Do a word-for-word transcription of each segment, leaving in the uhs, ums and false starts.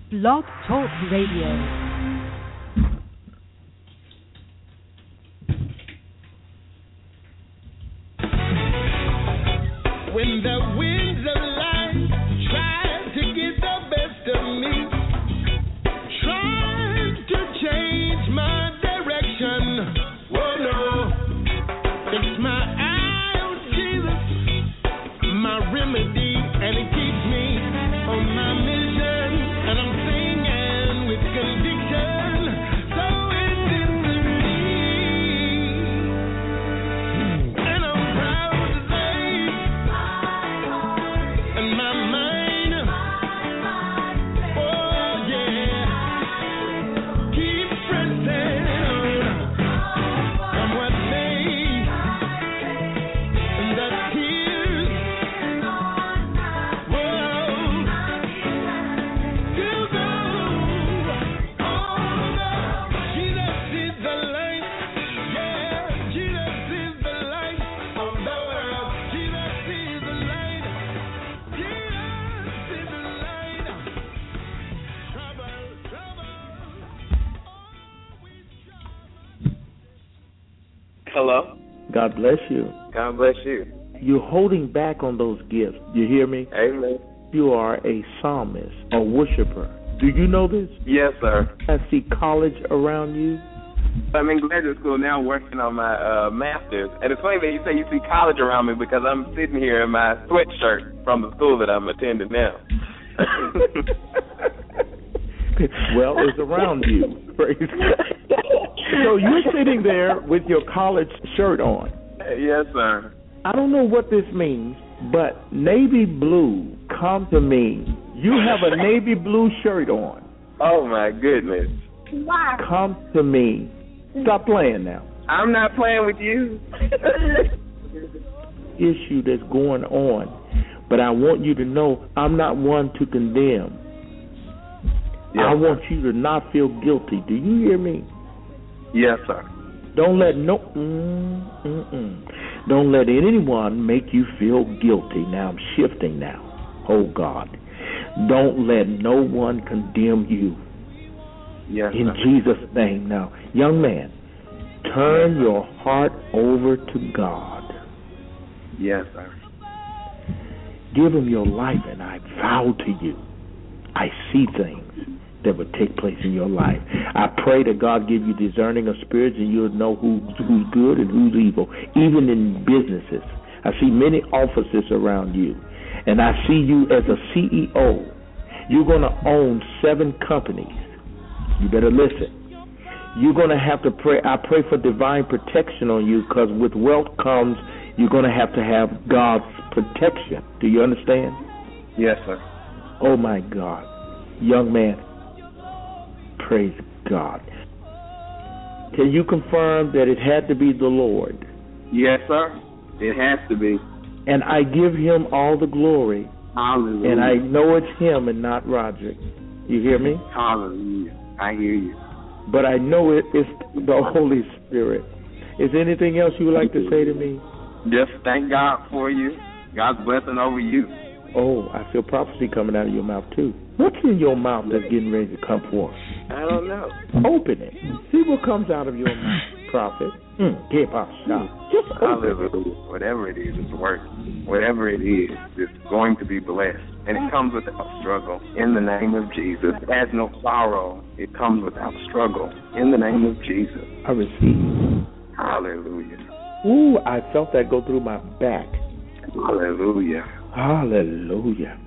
Blog Talk Radio. When the winds of life try to get the best of me, try to change my direction. Oh no, it's my eye on Jesus, my remedy, and it keeps me on my mission. And I'm singing with conviction, so it's in me. And I'm proud to say, and my mind, oh yeah, keep pressing on from what may, and the tears, whoa, still go on. Jesus is the light, yeah, Jesus is the light of the world. Jesus is the light, Jesus is the light. Trouble, trouble, always trouble. Hello. God bless you. God bless you. You're holding back on those gifts. You hear me? Amen. You are a psalmist, a worshiper. Do you know this? Yes, sir. I see college around you. I'm in graduate school now working on my uh, master's. And it's funny that you say you see college around me because I'm sitting here in my sweatshirt from the school that I'm attending now. Well, it's around you. Praise God. So you're sitting there with your college shirt on. Yes, sir. I don't know what this means, but navy blue, come to me. You have a navy blue shirt on. Oh, my goodness. Come to me. Stop playing now. I'm not playing with you. Issue that's going on, but I want you to know I'm not one to condemn. Yes, I want sir. you to not feel guilty. Do you hear me? Yes, sir. Don't let no mm, mm, mm. Don't let anyone make you feel guilty. Now I'm shifting now. Oh God. Don't let no one condemn you. Yes, In sir. Jesus' name. Now, young man, turn your heart over to God. Yes, sir. Give him your life, and I vow to you, I see things that would take place in your life. I pray that God give you discerning of spirits and you'll know who's, who's good and who's evil, even in businesses. I see many offices around you, and I see you as a C E O. You're going to own seven companies. You better listen. You're going to have to pray. I pray for divine protection on you, because with wealth comes, you're going to have to have God's protection. Do you understand? Yes, sir. Oh, my God. Young man, praise God. Can you confirm that it had to be the Lord? Yes, sir. It has to be. And I give him all the glory. Hallelujah. And I know it's him and not Roderick. You hear me? Hallelujah. I hear you. But I know it is the Holy Spirit. Is there anything else you would like to say to me? Just thank God for you. God's blessing over you. Oh, I feel prophecy coming out of your mouth, too. What's in your mouth that's getting ready to come forth? I don't know. Open it. See what comes out of your mouth, prophet. Mm, keep our shop. Just open it. Hallelujah. Whatever it is, it's working. Whatever it is, it's going to be blessed. And it comes without struggle. In the name of Jesus. It has no sorrow. It comes without struggle. In the name of Jesus. I receive. Hallelujah. Ooh, I felt that go through my back. Hallelujah. Hallelujah.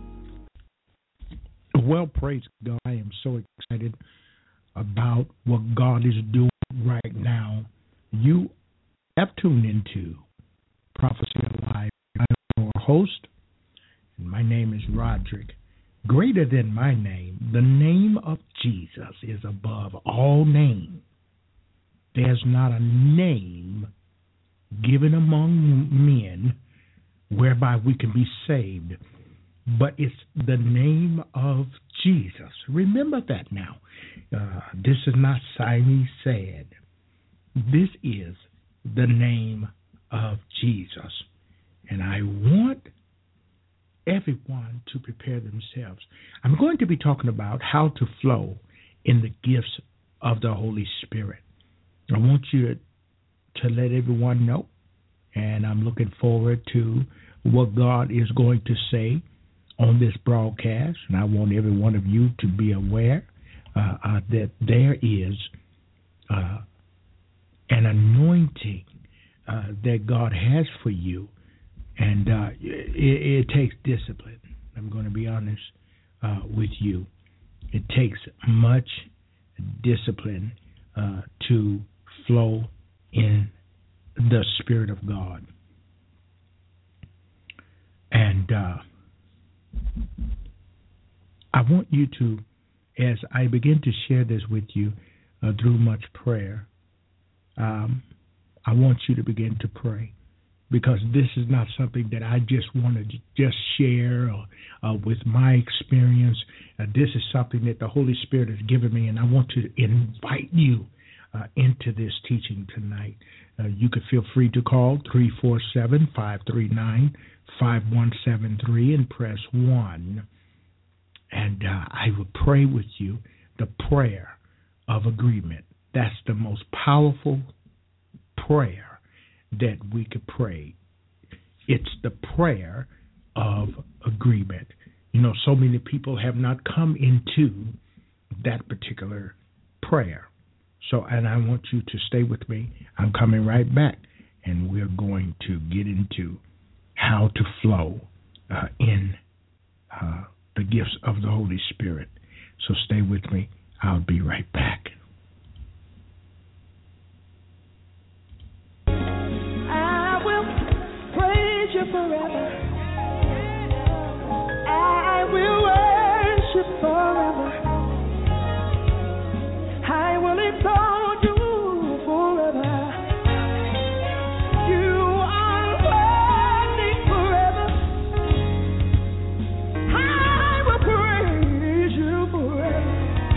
Well, praise God. I am so excited about what God is doing right now. You have tuned into Prophecy Alive. I'm your host, and my name is Roderick. Greater than my name, the name of Jesus is above all names. There's not a name given among men whereby we can be saved, but it's the name of Jesus. Remember that now. Uh, this is not Siamese said. This is the name of Jesus. And I want everyone to prepare themselves. I'm going to be talking about how to flow in the gifts of the Holy Spirit. I want you to let everyone know, and I'm looking forward to what God is going to say on this broadcast, and I want every one of you to be aware uh, uh, that there is uh, an anointing uh, that God has for you, and uh, it, it takes discipline. I'm going to be honest uh, with you. It takes much discipline uh, to flow in the Spirit of God. And uh, I want you to, as I begin to share this with you uh, through much prayer, um, I want you to begin to pray, because this is not something that I just want to just share or, uh, with my experience. Uh, this is something that the Holy Spirit has given me, and I want to invite you uh, into this teaching tonight. Uh, you can feel free to call three four seven, five three nine, five one seven three and press one. And uh, I will pray with you the prayer of agreement. That's the most powerful prayer that we could pray. It's the prayer of agreement. You know, so many people have not come into that particular prayer. So, and I want you to stay with me. I'm coming right back, and we're going to get into how to flow uh, in uh, the gifts of the Holy Spirit. So stay with me. I'll be right back. I will praise you forever. I will worship forever. I will exalt you forever. You are worthy forever. I will praise you forever.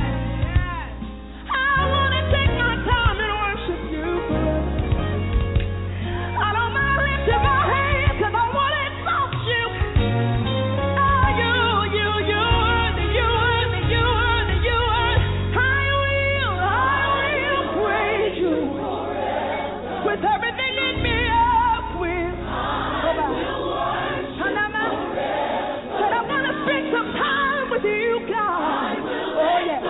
I want to take my time and worship you forever. I don't mind lifting my hands because I want to exalt you. Oh, you, you, you worthy, you worthy, you worthy, you worthy. I will, I will praise you with everything in me. I will. I will worship forever. Said I want to spend some time with you, God. Oh, yeah.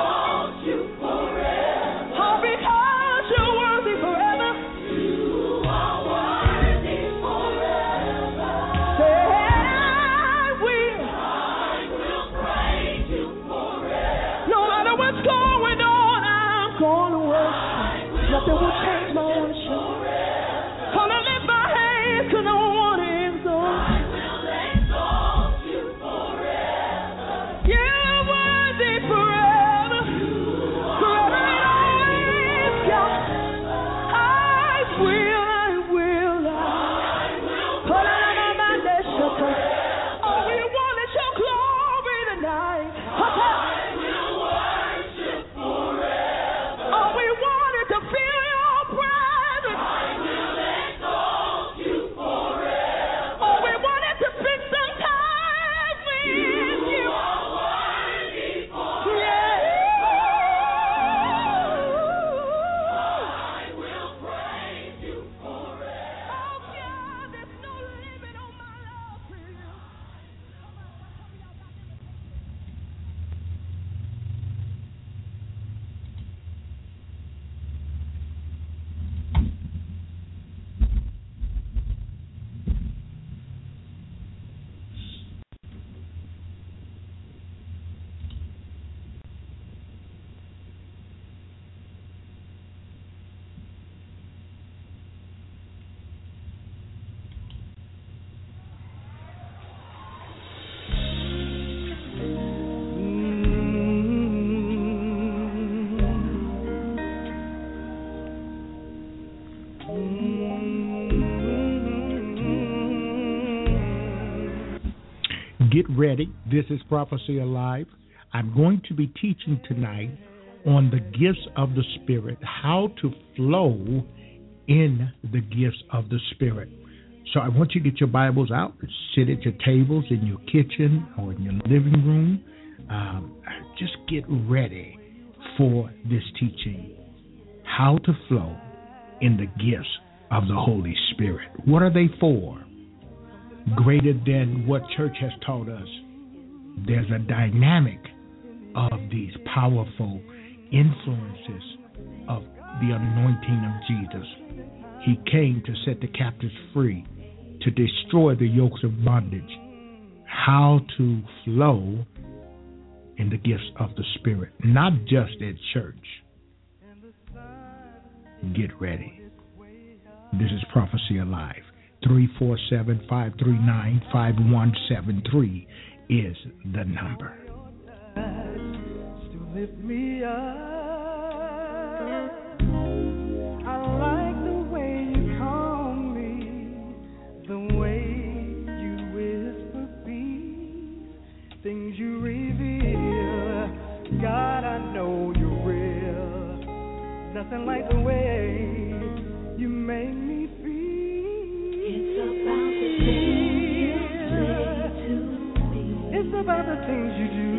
Oh, because you're worthy forever. You are worthy forever. Say, I will. I will praise you forever. No matter what's going on, I'm going to worship. Nothing will change my worship. Gonna lift my hands because I want to exalt. I will exalt you forever. You're worthy forever. Forever and always, God. I will, I will, I will. Hold on, I'm on my next shelter. All we want is your glory tonight. I will worship forever. All we want is to feel your presence. I will exalt you forever. All we want is to spend some time with you. You are worthy forever. I will praise you forever. Oh God, there's no limit on my love for you. Get ready. This is Prophecy Alive. I'm going to be teaching tonight on the gifts of the Spirit, how to flow in the gifts of the Spirit. So I want you to get your Bibles out, sit at your tables in your kitchen or in your living room. Um, just get ready for this teaching, how to flow in the gifts of the Holy Spirit. What are they for? Greater than what church has taught us. There's a dynamic of these powerful influences of the anointing of Jesus. He came to set the captives free, to destroy the yokes of bondage. How to flow in the gifts of the Spirit, not just at church. Get ready. This is Prophecy Alive. three four seven, five three nine, five one seven three is the number. To lift me up. I like the way you call me, the way you whisper peace, things you reveal. God, I know you're real. Nothing like the way you make me feel. It's about the things you say to me. It's about the things you do.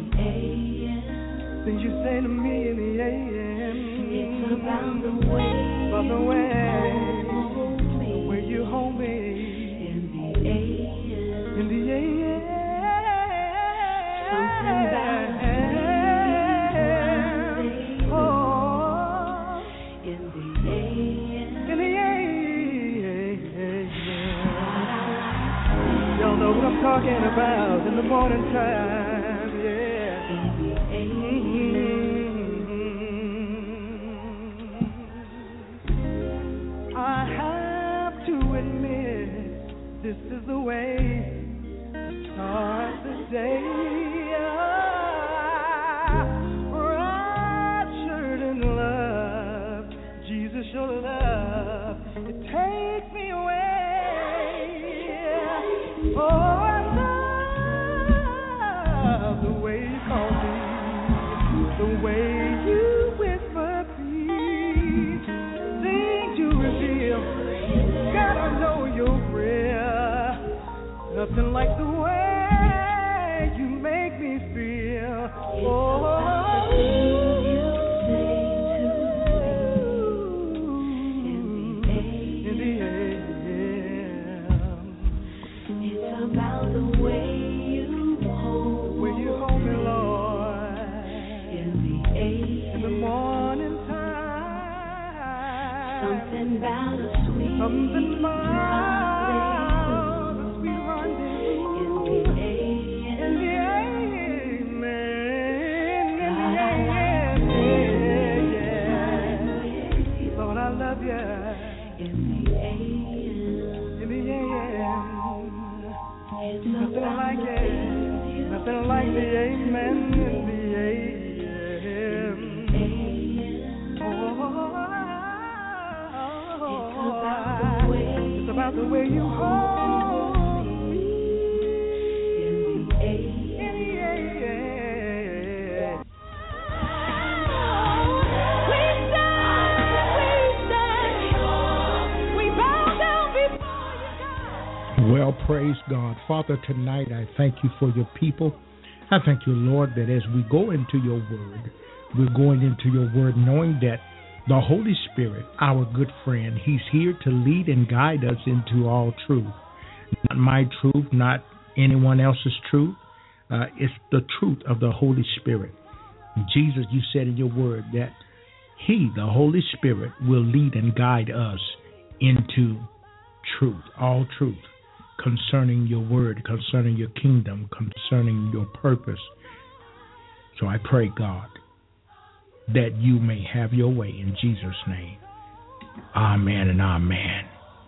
Things you say to me in the A M. It's about the way, about the way, the way you hold me in the A M. In the A M. Something about oh, in the A M. In the A M. Y'all know what I'm talking about in the morning time. This is the way to start the day. Raptured in love, Jesus, your love, it takes me away. Oh, I love the way you call me, the way you whisper peace, things you reveal. God, I know you're real. Nothing like the way you make me feel. Oh, you say to me in the A M. It's about the way you hold, way you hold me, Lord, in the A M. In the morning time. Something about a sweet, something about. Nothing like the amen in the A M. Oh, it's about the way you hold me in the A M. We stand, we stand, we bow down before you, God. Well, praise God. Father, tonight I thank you for your people. I thank you, Lord, that as we go into your word, we're going into your word knowing that the Holy Spirit, our good friend, he's here to lead and guide us into all truth. Not my truth, not anyone else's truth. Uh, it's the truth of the Holy Spirit. Jesus, you said in your word that he, the Holy Spirit, will lead and guide us into truth, all truth, concerning your word, concerning your kingdom, concerning your purpose. So I pray, God, that you may have your way in Jesus' name. Amen and amen.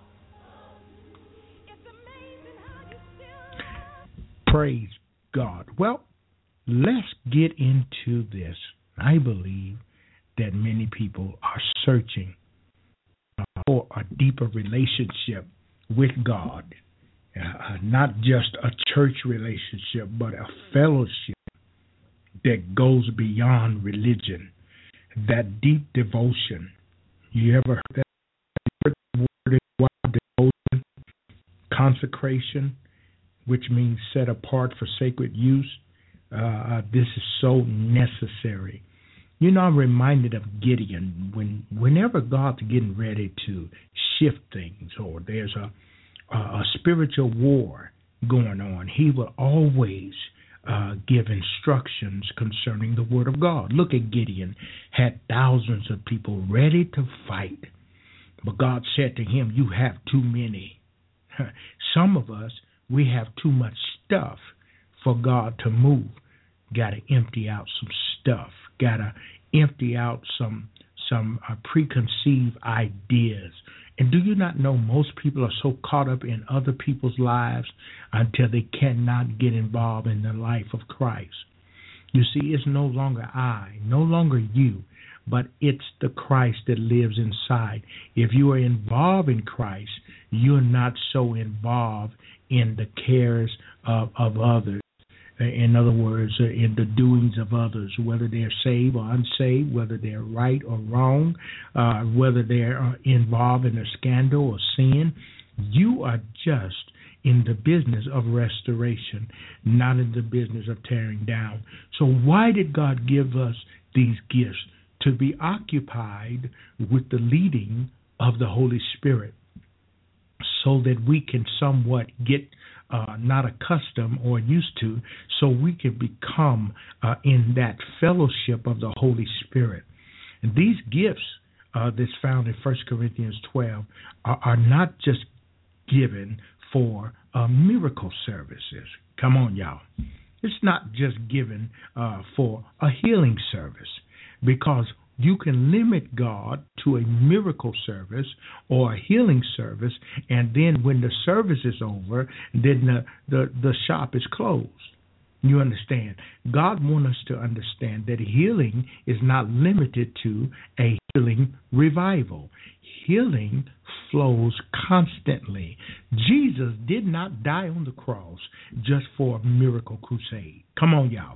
Praise God. Well, let's get into this. I believe that many people are searching for a deeper relationship with God. Uh, not just a church relationship, but a fellowship that goes beyond religion. That deep devotion. You ever heard that word, wild devotion? consecration, which means set apart for sacred use. Uh, this is so necessary. You know, I'm reminded of Gideon. When, whenever God's getting ready to shift things, or there's a, a, a spiritual war going on, he will always uh, give instructions concerning the Word of God. Look at Gideon, had thousands of people ready to fight, but God said to him, you have too many. Some of us, we have too much stuff for God to move. Got to empty out some stuff. Got to empty out some some uh, preconceived ideas. And do you not know most people are so caught up in other people's lives until they cannot get involved in the life of Christ? You see, it's no longer I, no longer you, but it's the Christ that lives inside. If you are involved in Christ, you're not so involved in the cares of, of others. In other words, in the doings of others, whether they're saved or unsaved, whether they're right or wrong, uh, whether they're involved in a scandal or sin, you are just in the business of restoration, not in the business of tearing down. So why did God give us these gifts? To be occupied with the leading of the Holy Spirit, so that we can somewhat get uh, not accustomed or used to, so we can become uh, in that fellowship of the Holy Spirit. And these gifts uh, that's found in First Corinthians twelve are, are not just given for uh, miracle services. Come on, y'all. It's not just given uh, for a healing service, because you can limit God to a miracle service or a healing service, and then when the service is over, then the, the, the shop is closed. You understand? God wants us to understand that healing is not limited to a healing revival. Healing flows constantly. Jesus did not die on the cross just for a miracle crusade. Come on, y'all.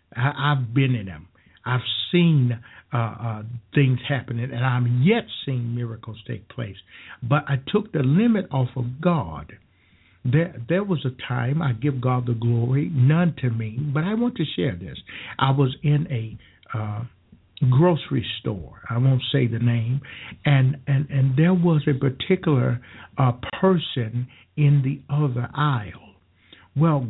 I, I've been in them. I've seen uh, uh, things happening, and I'm yet seeing miracles take place. But I took the limit off of God. There, there was a time, I give God the glory, none to me, but I want to share this. I was in a uh, grocery store. I won't say the name, and and, and there was a particular uh, person in the other aisle. Well,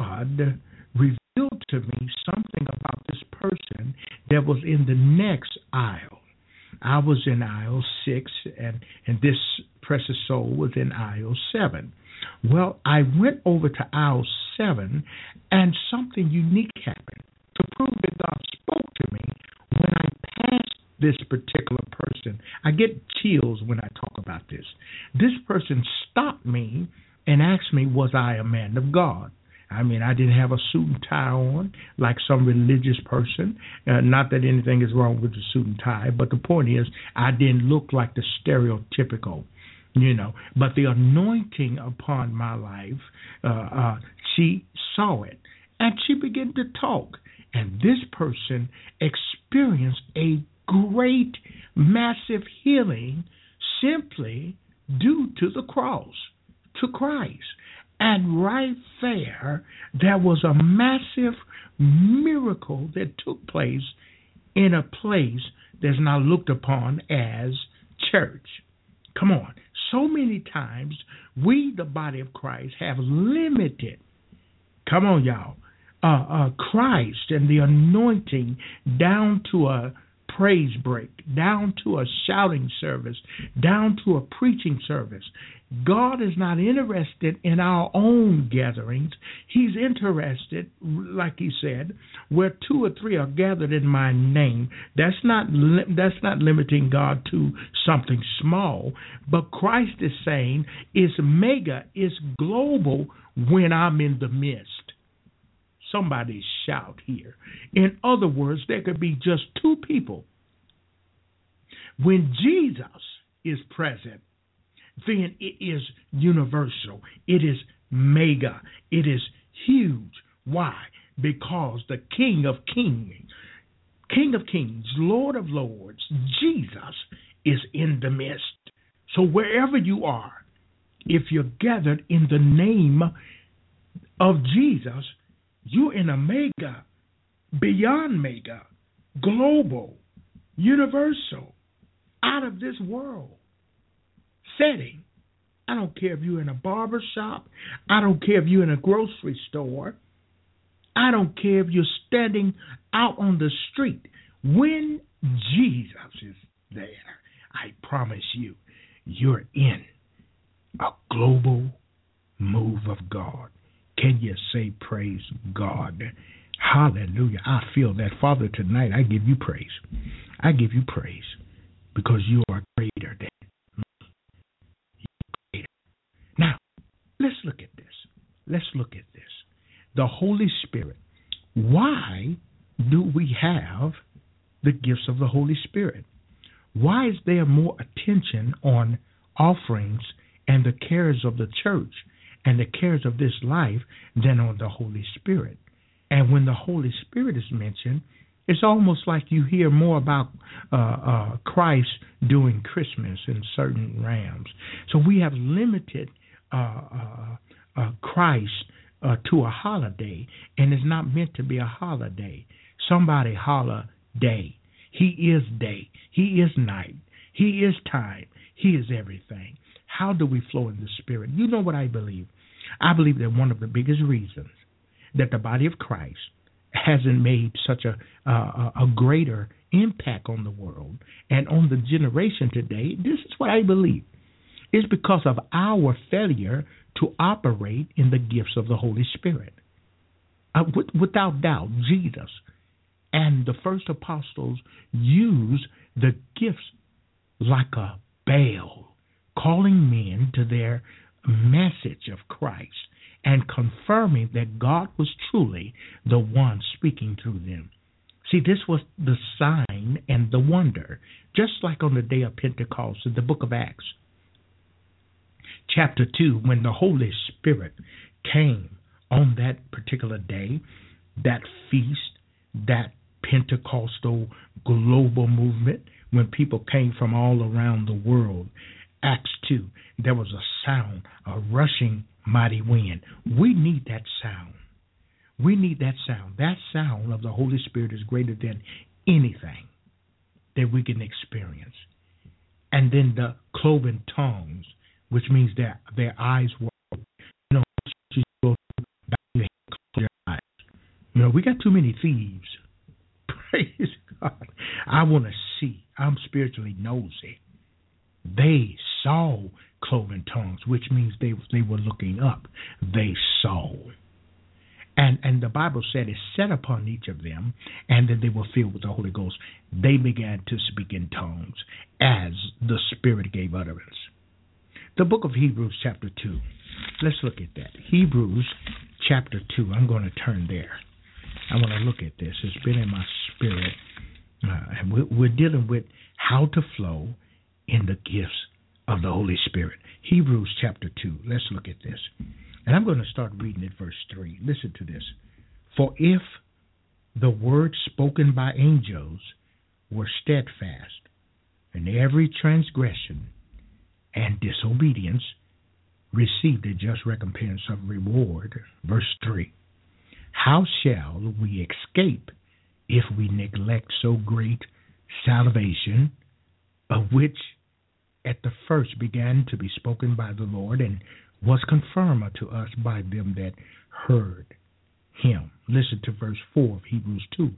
God revealed to me something about this person that was in the next aisle. I was in aisle six, and, and this precious soul was in aisle seven. Well, I went over to aisle seven, and something unique happened to prove that God spoke to me. When I passed this particular person, I get chills when I talk about this. This person stopped me and asked me, was I a man of God? I mean, I didn't have a suit and tie on like some religious person. Uh, not that anything is wrong with the suit and tie, but the point is I didn't look like the stereotypical, you know. But the anointing upon my life, uh, uh, she saw it, and she began to talk. And this person experienced a great, massive healing simply due to the cross, to Christ. And right there, there was a massive miracle that took place in a place that's now looked upon as church. Come on. So many times, we, the body of Christ, have limited, come on, y'all, uh, uh, Christ and the anointing down to a praise break, down to a shouting service, down to a preaching service. God is not interested in our own gatherings. He's interested, like he said, where two or three are gathered in my name. That's not that's not limiting God to something small, but Christ is saying it's mega, it's global when I'm in the midst. Somebody shout here. In other words, there could be just two people. When Jesus is present, then it is universal. It is mega. It is huge. Why? Because the King of Kings, King of Kings, Lord of Lords, Jesus is in the midst. So wherever you are, If you're gathered in the name of Jesus, you're in a mega, beyond mega, global, universal, out of this world setting. I don't care if you're in a barber shop. I don't care if you're in a grocery store. I don't care if you're standing out on the street. When Jesus is there, I promise you, you're in a global move of God. Can you say praise God? Hallelujah. I feel that. Father, tonight I give you praise. I give you praise because you are greater than me. You're greater. Now, let's look at this. Let's look at this. The Holy Spirit. Why do we have the gifts of the Holy Spirit? Why is there more attention on offerings and the cares of the church and the cares of this life than on the Holy Spirit? And when the Holy Spirit is mentioned, it's almost like you hear more about uh, uh, Christ doing Christmas in certain realms. So we have limited uh, uh, uh, Christ uh, to a holiday, and it's not meant to be a holiday. Somebody holler day. He is day. He is night. He is time. He is everything. How do we flow in the Spirit? You know what I believe? I believe that one of the biggest reasons that the body of Christ hasn't made such a uh, a greater impact on the world and on the generation today, this is what I believe, is because of our failure to operate in the gifts of the Holy Spirit. Uh, with, without doubt, Jesus and the first apostles used the gifts like a bell, calling men to their message of Christ and confirming that God was truly the one speaking through them. See, this was the sign and the wonder, just like on the day of Pentecost in the book of Acts, chapter two, when the Holy Spirit came on that particular day, that feast, that Pentecostal global movement, when people came from all around the world. Acts two, there was a sound, a rushing mighty wind. We need that sound. We need that sound. That sound of the Holy Spirit is greater than anything that we can experience. And then the cloven tongues, which means that their eyes were open. You know, you go back your head, close your eyes. You know, we got too many thieves. Praise God. I want to see. I'm spiritually nosy. They saw cloven tongues, which means they they were looking up. They saw. And and the Bible said it set upon each of them, and then they were filled with the Holy Ghost. They began to speak in tongues as the Spirit gave utterance. The book of Hebrews chapter two. Let's look at that. Hebrews chapter two. I'm going to turn there. I want to look at this. It's been in my spirit. Uh, and we're, we're dealing with how to flow in the gifts of the Holy Spirit. Hebrews chapter two. Let's look at this. And I'm going to start reading at verse three. Listen to this. For if the word spoken by angels were steadfast, and every transgression and disobedience received a just recompense of reward. Verse three. How shall we escape if we neglect so great salvation, of which at the first began to be spoken by the Lord, and was confirmed unto us by them that heard him? Listen to verse four of Hebrews two.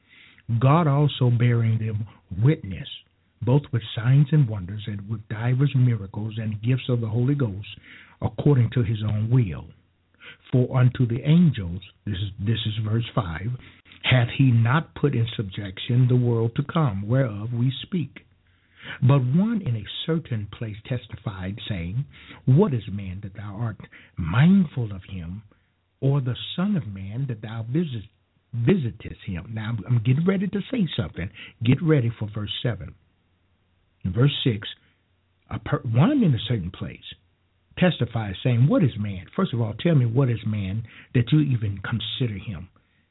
God also bearing them witness, both with signs and wonders, and with divers miracles and gifts of the Holy Ghost, according to his own will. For unto the angels, this is this is verse five, hath he not put in subjection the world to come, whereof we speak. But one in a certain place testified, saying, What is man that thou art mindful of him, or the Son of Man that thou visit, visitest him? Now, I'm getting ready to say something. Get ready for verse seven. In verse six, a per, one in a certain place testifies, saying, What is man? First of all, tell me, what is man that you even consider him?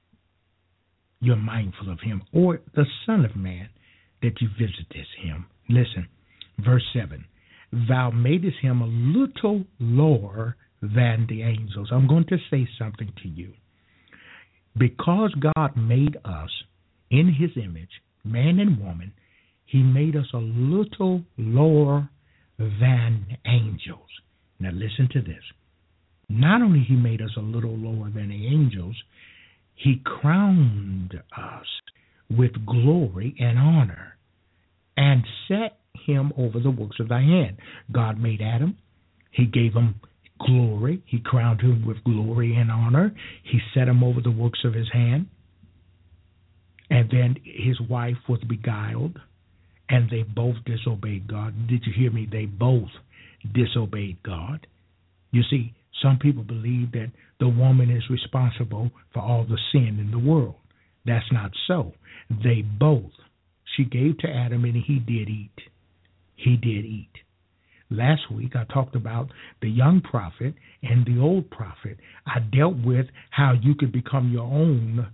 You're mindful of him. Or the Son of Man that you visitest him. Listen, verse seven. thou madest him a little lower than the angels. I'm going to say something to you. Because God made us in his image, man and woman, he made us a little lower than angels. Now listen to this. Not only he made us a little lower than the angels, he crowned us with glory and honor and set him over the works of thy hand. God made Adam. He gave him glory. He crowned him with glory and honor. He set him over the works of his hand. And then his wife was beguiled, and they both disobeyed God. Did you hear me? They both disobeyed God. You see, some people believe that the woman is responsible for all the sin in the world. That's not so. They both. She gave to Adam, and he did eat. He did eat. Last week, I talked about the young prophet and the old prophet. I dealt with how you could become your own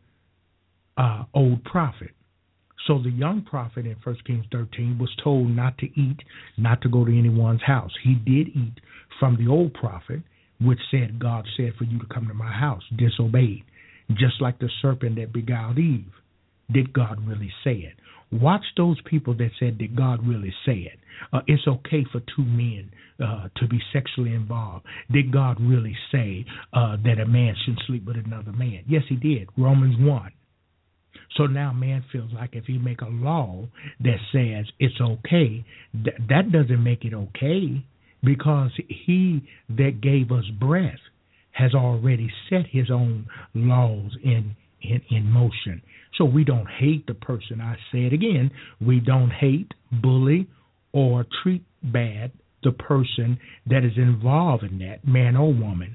uh, old prophet. So the young prophet in First Kings thirteen was told not to eat, not to go to anyone's house. He did eat from the old prophet, which said, God said for you to come to my house, disobeyed. Just like the serpent that beguiled Eve. Did God really say it? Watch those people that said, did God really say it? Uh, it's okay for two men uh, to be sexually involved. Did God really say uh, that a man shouldn't sleep with another man? Yes, he did. Romans one. So now man feels like if he make a law that says it's okay, th- that doesn't make it okay, because he that gave us breath has already set his own laws in, in, in motion. So we don't hate the person. I say it again. We don't hate, bully, or treat bad the person that is involved in that, man or woman.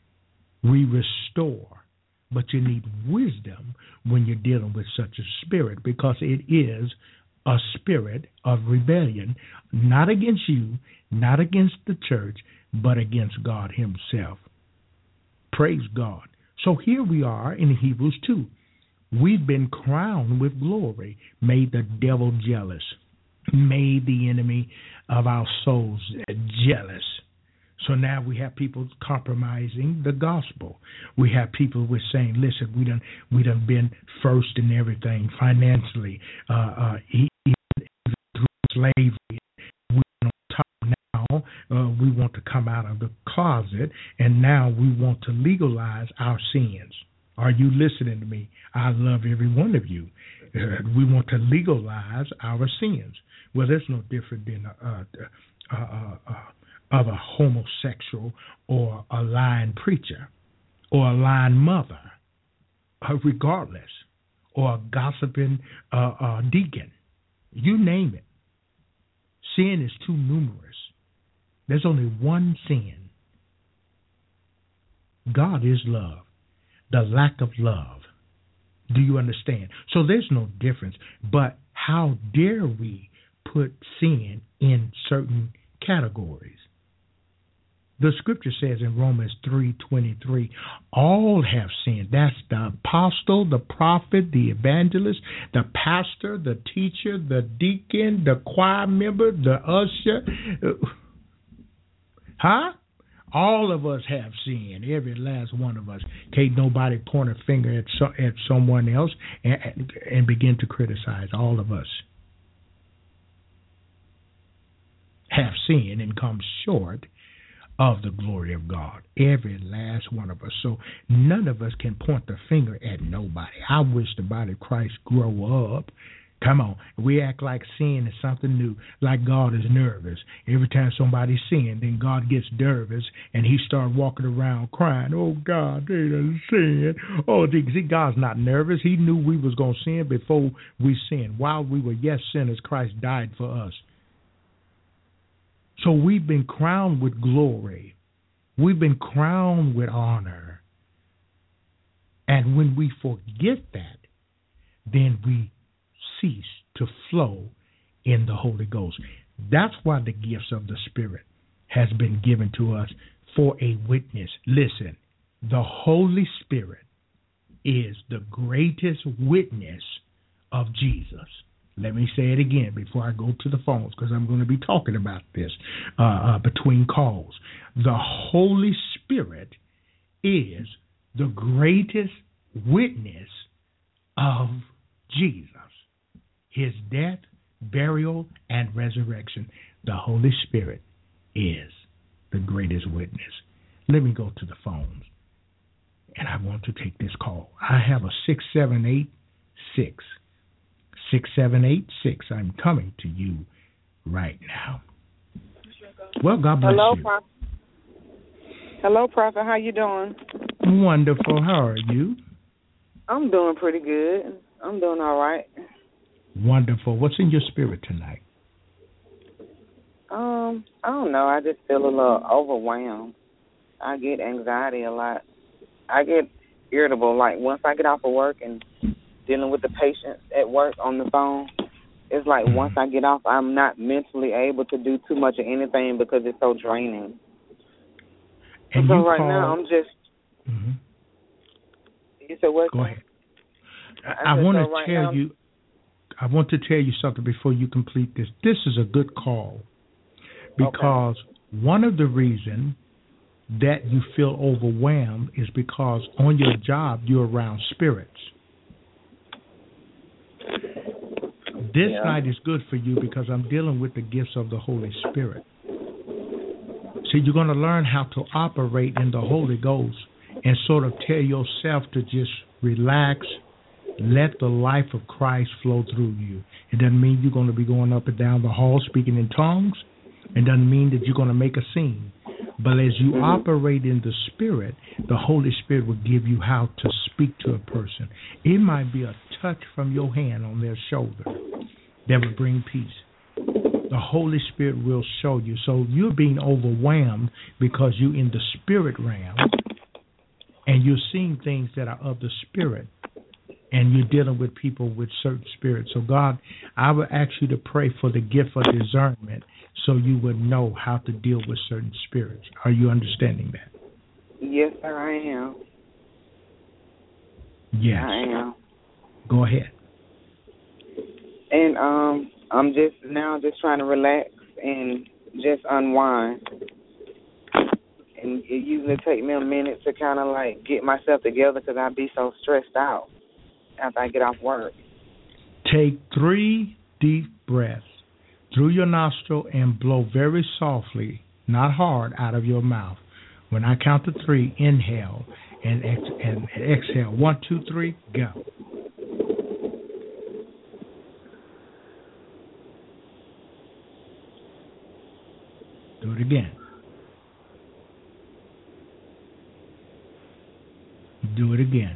We restore. But you need wisdom when you're dealing with such a spirit, because it is a spirit of rebellion, not against you, not against the church, but against God himself. Praise God. So here we are in Hebrews two. We've been crowned with glory, made the devil jealous, made the enemy of our souls jealous. So now we have people compromising the gospel. We have people with saying, listen, we done, we done been first in everything financially, uh, uh, even through slavery. We're on top now. Uh, we want to come out of the closet, and now we want to legalize our sins. Are you listening to me? I love every one of you. Uh, we want to legalize our sins. Well, that's no different than a, a, a, a, a of a homosexual or a lying preacher or a lying mother, uh, regardless, or a gossiping uh, uh, deacon. You name it. Sin is too numerous. There's only one sin. God is love. The lack of love. Do you understand? So there's no difference. But how dare we put sin in certain categories? The scripture says in Romans three twenty-three, all have sinned. That's the apostle, the prophet, the evangelist, the pastor, the teacher, the deacon, the choir member, the usher. Huh? All of us have sinned. Every last one of us. Can't nobody point a finger at so, at someone else and, and begin to criticize. All of us have sinned and come short of the glory of God. Every last one of us. So none of us can point the finger at nobody. I wish the body of Christ grow up. Come on. We act like sin is something new, like God is nervous. Every time somebody sins, then God gets nervous and he starts walking around crying, oh, God, they done sinned. Oh, see, God's not nervous. He knew we was going to sin before we sinned. While we were yet sinners, Christ died for us. So we've been crowned with glory. We've been crowned with honor. And when we forget that, then we cease to flow in the Holy Ghost. That's why the gifts of the Spirit has been given to us for a witness. Listen, the Holy Spirit is the greatest witness of Jesus. Let me say it again before I go to the phones, because I'm going to be talking about this uh, uh, between calls. The Holy Spirit is the greatest witness of Jesus, his death, burial, and resurrection. The Holy Spirit is the greatest witness. Let me go to the phones, and I want to take this call. I have a six seven eight six. six seven eight six. I'm coming to you right now. Well, God bless Hello, you. Prophet. Hello, Prophet. How you doing? Wonderful. How are you? I'm doing pretty good. I'm doing all right. Wonderful. What's in your spirit tonight? Um, I don't know. I just feel a little overwhelmed. I get anxiety a lot. I get irritable. Like once I get off of work and dealing with the patients at work on the phone, it's like mm-hmm. once I get off, I'm not mentally able to do too much of anything because it's so draining. And so you right call... now, I'm just. Mm-hmm. You said what? Go ahead. I, I, I want to so right tell now, you. I want to tell you something before you complete this. This is a good call because okay. one of the reasons that you feel overwhelmed is because on your job you're around spirits. This yeah. night is good for you because I'm dealing with the gifts of the Holy Spirit. See, you're going to learn how to operate in the Holy Ghost and sort of tell yourself to just relax, let the life of Christ flow through you. It doesn't mean you're going to be going up and down the hall speaking in tongues. It doesn't mean that you're going to make a scene. But as you mm-hmm. operate in the Spirit, the Holy Spirit will give you how to speak to a person. It might be a touch from your hand on their shoulder that will bring peace. The Holy Spirit will show you. So you're being overwhelmed because you're in the spirit realm and you're seeing things that are of the Spirit. And you're dealing with people with certain spirits. So, God, I would ask you to pray for the gift of discernment so you would know how to deal with certain spirits. Are you understanding that? Yes, sir, I am. Yes. I am. Go ahead. And um, I'm just now just trying to relax and just unwind. And it usually takes me a minute to kind of like get myself together because I be so stressed out after I get off work. Take three deep breaths through your nostril and blow very softly, not hard, out of your mouth. When I count to three, inhale and, ex- and exhale. One, two, three, go. Do it again. Do it again.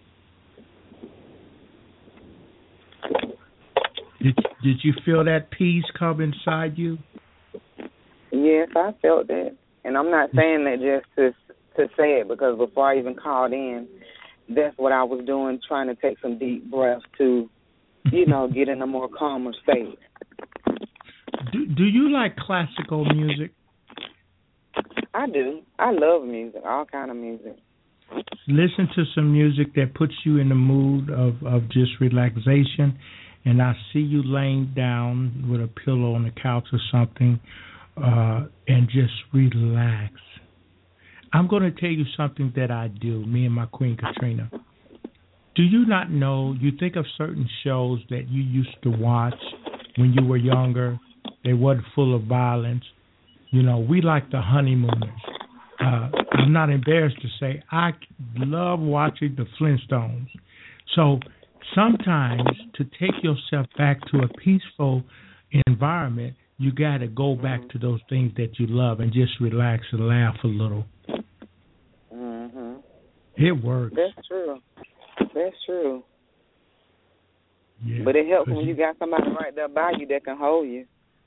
Did Did you feel that peace come inside you? Yes, I felt that, and I'm not saying that just to to say it because before I even called in, that's what I was doing, trying to take some deep breaths to, you know, get in a more calmer state. Do Do you like classical music? I do. I love music, all kind of music. Listen to some music that puts you in the mood of, of just relaxation. And I see you laying down with a pillow on the couch or something uh, and just relax. I'm going to tell you something that I do, me and my Queen Katrina. Do you not know, you think of certain shows that you used to watch when you were younger, they weren't full of violence. You know, we like the Honeymooners. Uh, I'm not embarrassed to say I love watching the Flintstones. So sometimes to take yourself back to a peaceful environment, you got to go back to those things that you love and just relax and laugh a little. Mm-hmm. It works. That's true. That's true. Yeah, but it helps when you, you got somebody right there by you that can hold you.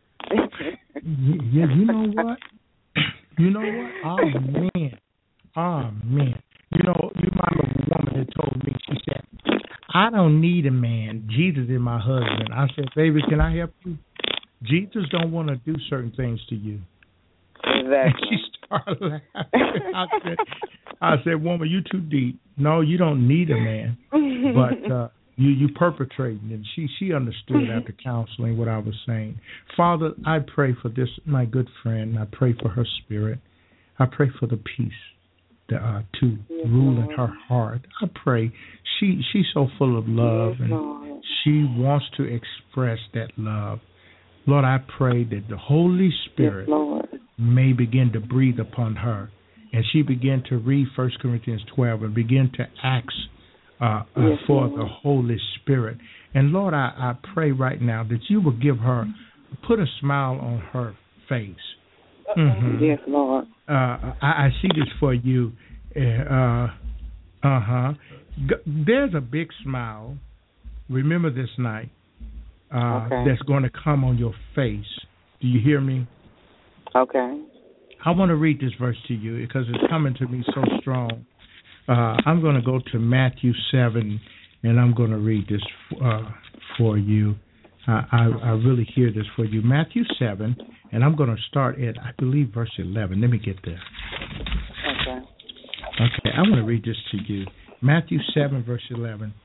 Yeah, you know what? You know what? Oh, man. Oh, man. You know, you remember a woman that told me, she said, I don't need a man. Jesus is my husband. I said, baby, can I help you? Jesus don't want to do certain things to you. Exactly. And she started laughing. I said, I said, woman, you too deep. No, you don't need a man. But uh, You you perpetrating, and she she understood mm-hmm. after counseling what I was saying. Father, I pray for this my good friend. I pray for her spirit. I pray for the peace that, uh, to yes, rule Lord. in her heart. I pray she she's so full of love, yes, and Lord. she wants to express that love. Lord, I pray that the Holy Spirit yes, may begin to breathe upon her, and she begin to read First Corinthians twelve and begin to ask uh, yes, uh, for Lord. the Holy Spirit. And Lord, I, I pray right now that you will give her, put a smile on her face. Mm-hmm. Yes, Lord. Uh, I, I see this for you. Uh huh. There's a big smile. Remember this night. Uh, okay. That's going to come on your face. Do you hear me? Okay. I want to read this verse to you because it's coming to me so strong. Uh, I'm going to go to Matthew seven, and I'm going to read this uh, for you. I, I, I really hear this for you. Matthew seven, and I'm going to start at, I believe, verse eleven. Let me get there. Okay. Okay, I want to read this to you. Matthew seven, verse eleven.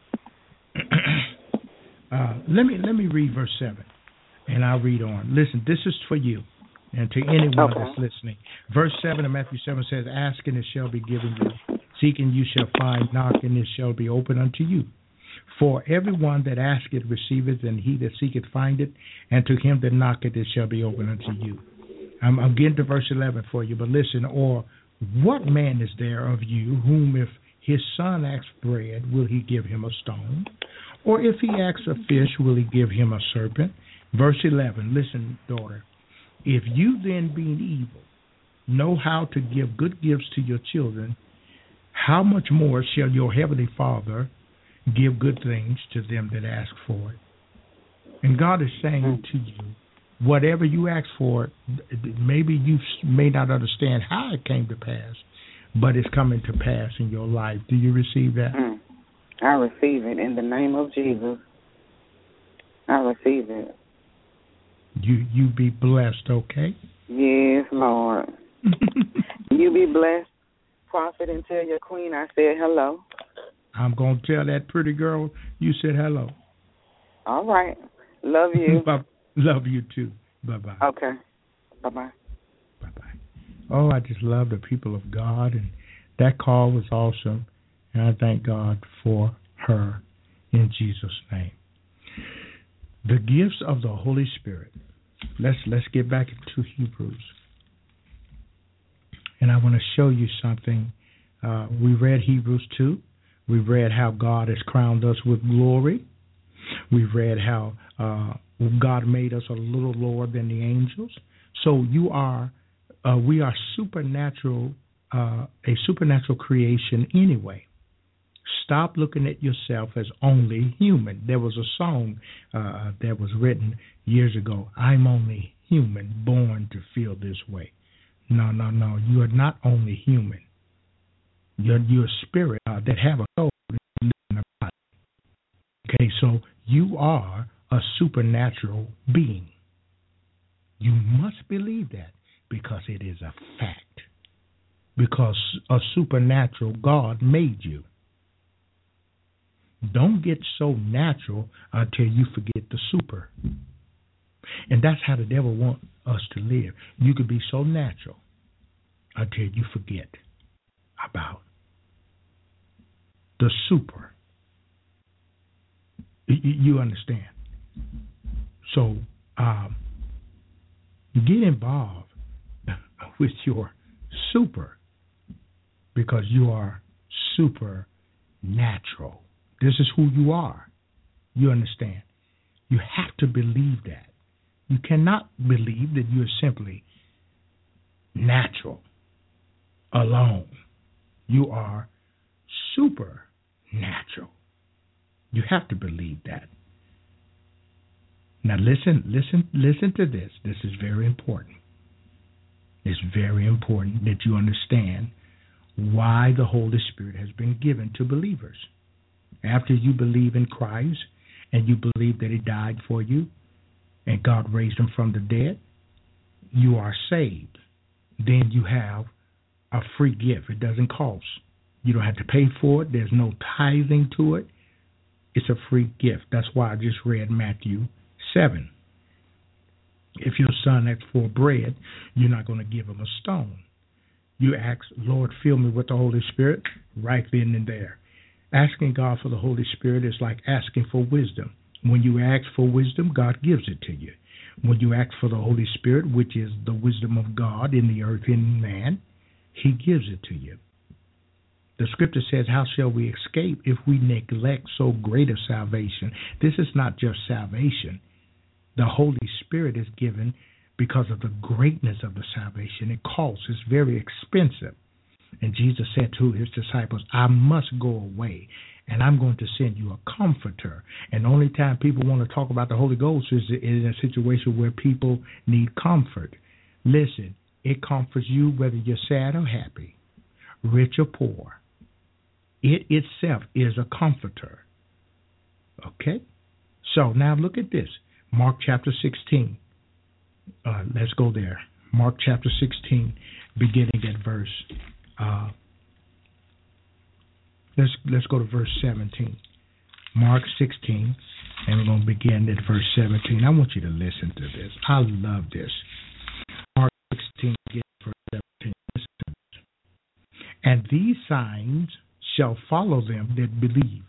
uh, let me let me read verse seven, and I'll read on. Listen, this is for you and to anyone okay. that's listening. Verse seven of Matthew seven says, "Ask and it shall be given you. Seek and you shall find. Knock and it shall be opened unto you. For everyone that asketh receiveth, and he that seeketh findeth, and to him that knocketh it shall be opened unto you." I'm, I'm getting to verse eleven for you, but listen, or what man is there of you whom if his son asks bread, will he give him a stone? Or if he asks a fish, will he give him a serpent? Verse eleven, listen, daughter. If you then, being evil, know how to give good gifts to your children, how much more shall your heavenly Father give good things to them that ask for it? And God is saying to you, whatever you ask for, maybe you may not understand how it came to pass, but it's coming to pass in your life. Do you receive that? Mm. I receive it in the name of Jesus. I receive it. You you be blessed, okay? Yes, Lord. You be blessed, prophet, and tell your queen I said hello. I'm going to tell that pretty girl you said hello. All right. Love you. Love you too. Bye-bye. Okay. Bye-bye. Bye-bye. Oh, I just love the people of God, and that call was awesome, and I thank God for her in Jesus' name. The gifts of the Holy Spirit. Let's let's get back into Hebrews. And I want to show you something. Uh, we read Hebrews two. We read how God has crowned us with glory. We read how uh, God made us a little lower than the angels. So you are, uh, we are supernatural, uh, a supernatural creation anyway. Stop looking at yourself as only human. There was a song uh, that was written years ago. I'm only human, born to feel this way. No, no, no. You are not only human. You're, you're a spirit uh, that have a soul in a body. Okay, so you are a supernatural being. You must believe that because it is a fact. Because a supernatural God made you. Don't get so natural until you forget the super. And that's how the devil wants us to live. You could be so natural until you forget about the super. You understand? So um, get involved with your super because you are supernatural. This is who you are. You understand? You have to believe that. You cannot believe that you're simply natural alone. You are supernatural. You have to believe that. Now listen, listen, listen to this. This is very important. It's very important that you understand why the Holy Spirit has been given to believers. After you believe in Christ and you believe that He died for you and God raised Him from the dead, you are saved. Then you have a free gift. It doesn't cost. You don't have to pay for it. There's no tithing to it. It's a free gift. That's why I just read Matthew seven. If your son asks for bread, you're not going to give him a stone. You ask, Lord, fill me with the Holy Spirit, right then and there. Asking God for the Holy Spirit is like asking for wisdom. When you ask for wisdom, God gives it to you. When you ask for the Holy Spirit, which is the wisdom of God in the earth in man, he gives it to you. The scripture says, how shall we escape if we neglect so great a salvation? This is not just salvation. The Holy Spirit is given because of the greatness of the salvation. It costs. It's very expensive. And Jesus said to his disciples, I must go away, and I'm going to send you a comforter. And the only time people want to talk about the Holy Ghost is in a situation where people need comfort. Listen, it comforts you whether you're sad or happy, rich or poor. It itself is a comforter. Okay? So now look at this. Mark chapter sixteen. Uh, let's go there. Mark chapter sixteen, beginning at verse. Uh, let's let's go to verse seventeen. Mark sixteen, and we're going to begin at verse seventeen. I want you to listen to this. I love this. Mark sixteen, verse seventeen. Listen to this. And these signs shall follow them that believe.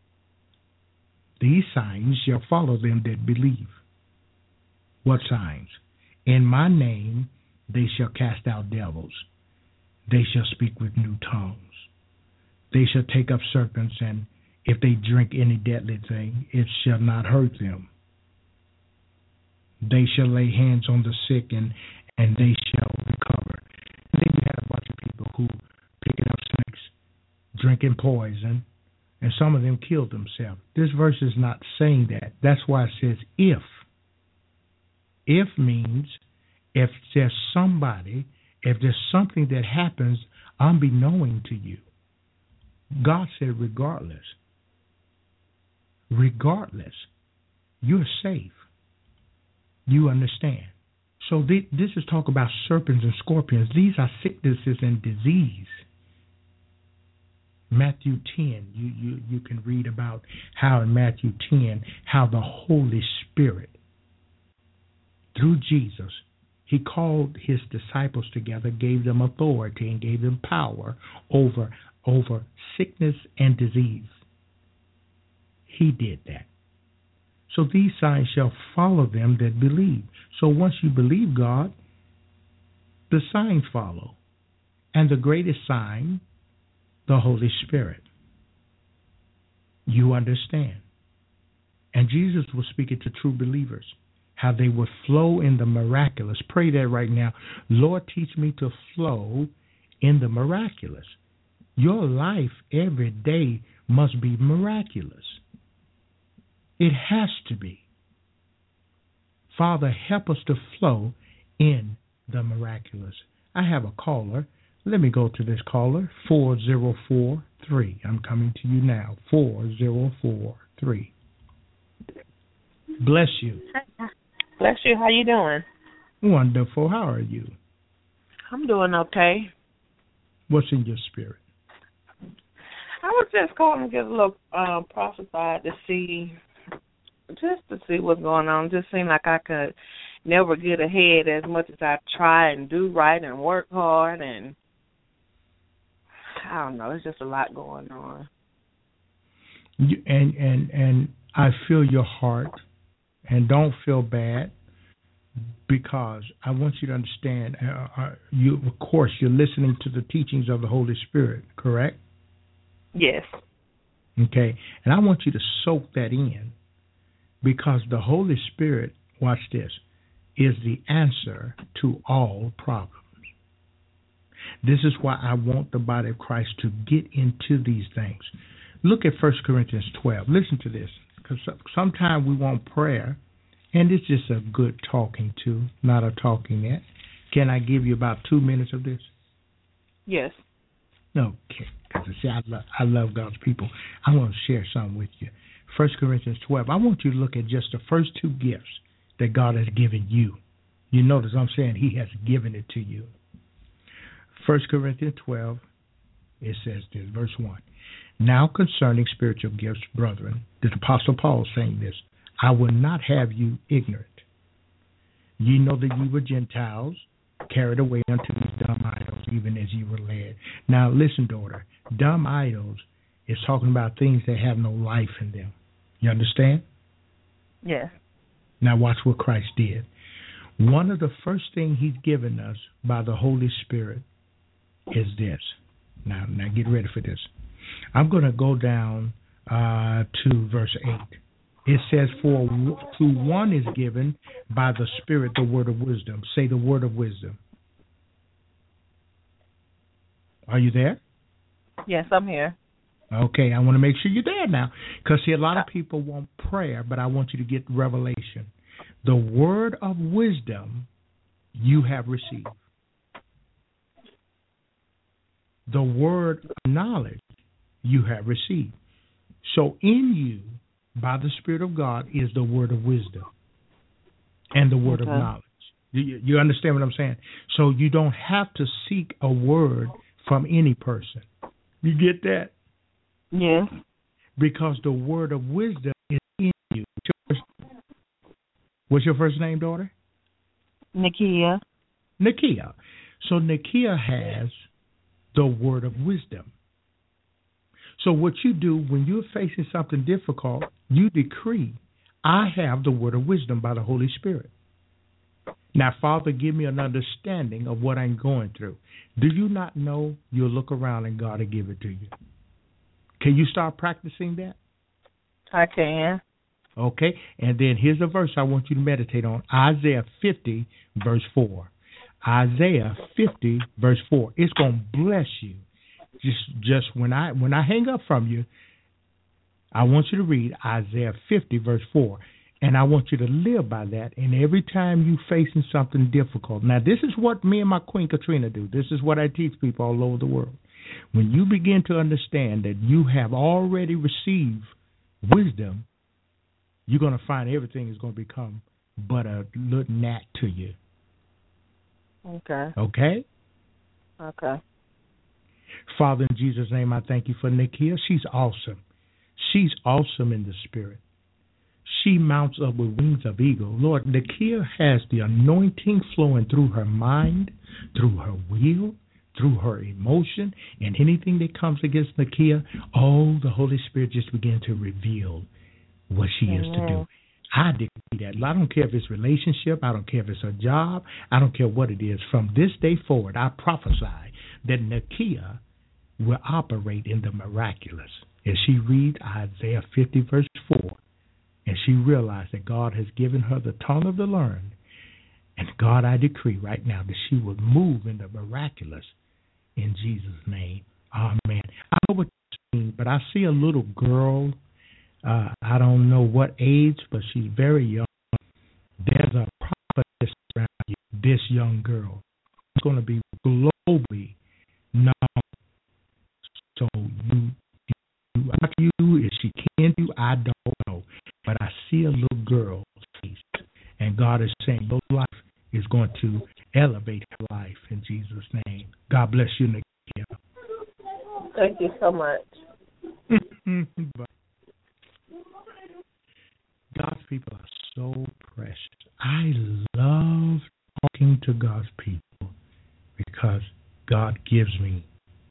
These signs shall follow them that believe. What signs? In my name they shall cast out devils. They shall speak with new tongues. They shall take up serpents, and if they drink any deadly thing, it shall not hurt them. They shall lay hands on the sick, and, and they shall recover. And then you had a bunch of people who picking up snakes, drinking poison, and some of them killed themselves. This verse is not saying that. That's why it says if. If means if there's somebody, if there's something that happens unbeknown to you. God said regardless. Regardless, you're safe. You understand. So th- this is talk about serpents and scorpions. These are sicknesses and disease. Matthew ten, you, you, you can read about how in Matthew ten, how the Holy Spirit, through Jesus, he called his disciples together, gave them authority, and gave them power over, over sickness and disease. He did that. So these signs shall follow them that believe. So once you believe God, the signs follow. And the greatest sign, the Holy Spirit. You understand. And Jesus was speaking to true believers, how they would flow in the miraculous. Pray that right now. Lord, teach me to flow in the miraculous. Your life every day must be miraculous. It has to be. Father, help us to flow in the miraculous. I have a caller. Let me go to this caller, four zero four three. I'm coming to you now, four zero four three. Bless you. Bless you. How you doing? Wonderful. How are you? I'm doing okay. What's in your spirit? I was just calling to get a little uh, prophesied to see, just to see what's going on. It just seemed like I could never get ahead as much as I try and do right and work hard, and I don't know. It's just a lot going on. You, and and and I feel your heart, and don't feel bad, because I want you to understand. Uh, you, of course, you're listening to the teachings of the Holy Spirit, correct? Yes. Okay, and I want you to soak that in, because the Holy Spirit, watch this, is the answer to all problems. This is why I want the body of Christ to get into these things. Look at First Corinthians twelve. Listen to this, because sometimes we want prayer, and it's just a good talking to, not a talking at. Can I give you about two minutes of this? Yes. Okay, because see, I love, I love God's people. I want to share something with you. First Corinthians twelve. I want you to look at just the first two gifts that God has given you. You notice I'm saying he has given it to you. First Corinthians twelve, it says this, verse one. Now concerning spiritual gifts, brethren, the Apostle Paul saying this, I will not have you ignorant. Ye know that ye were Gentiles, carried away unto these dumb idols, even as ye were led. Now listen, daughter, dumb idols is talking about things that have no life in them. You understand? Yes. Now watch what Christ did. One of the first things he's given us by the Holy Spirit is this. Now, now get ready for this. I'm going to go down uh, to verse eight. It says, for to one is given by the Spirit the word of wisdom. Say the word of wisdom. Are you there? Yes, I'm here. Okay, I want to make sure you're there now. Because, see, a lot of people want prayer, but I want you to get revelation. The word of wisdom you have received. The word of knowledge you have received. So in you, by the Spirit of God, is the word of wisdom and the word okay. of knowledge. You, you understand what I'm saying? So you don't have to seek a word from any person. You get that? Yes. Because the word of wisdom is in you. What's your first name, daughter? Nakia. Nakia. So Nakia has the word of wisdom. So what you do when you're facing something difficult, you decree, I have the word of wisdom by the Holy Spirit. Now, Father, give me an understanding of what I'm going through. Do you not know you'll look around and God will give it to you? Can you start practicing that? I can. Okay, and then here's a verse I want you to meditate on. Isaiah fifty, verse four. Isaiah fifty, verse four. It's going to bless you. Just just when I when I hang up from you, I want you to read Isaiah fifty, verse four. And I want you to live by that. And every time you're facing something difficult. Now, this is what me and my Queen Katrina do. This is what I teach people all over the world. When you begin to understand that you have already received wisdom, you're going to find everything is going to become but a little gnat to you. Okay. Okay? Okay. Father, in Jesus' name, I thank you for Nakia. She's awesome. She's awesome in the Spirit. She mounts up with wings of eagle. Lord, Nakia has the anointing flowing through her mind, through her will, through her emotion, and anything that comes against Nakia, oh, the Holy Spirit just begins to reveal what she Amen. Is to do. I decree that. I don't care if it's relationship. I don't care if it's a job. I don't care what it is. From this day forward, I prophesy that Nakia will operate in the miraculous. As she reads Isaiah fifty, verse four, and she realized that God has given her the tongue of the learned, and God, I decree right now that she will move in the miraculous in Jesus' name. Amen. I know what you mean, but I see a little girl. Uh, I don't know what age, but she's very young. There's a prophetess around you, this young girl. It's going to be globally known. So you, you, what you, if she can do, I don't know. But I see a little girl's face, and God is saying your life is going to elevate her life in Jesus' name. God bless you, Nakia. Thank you so much. God's people are so precious. I love talking to God's people because God gives me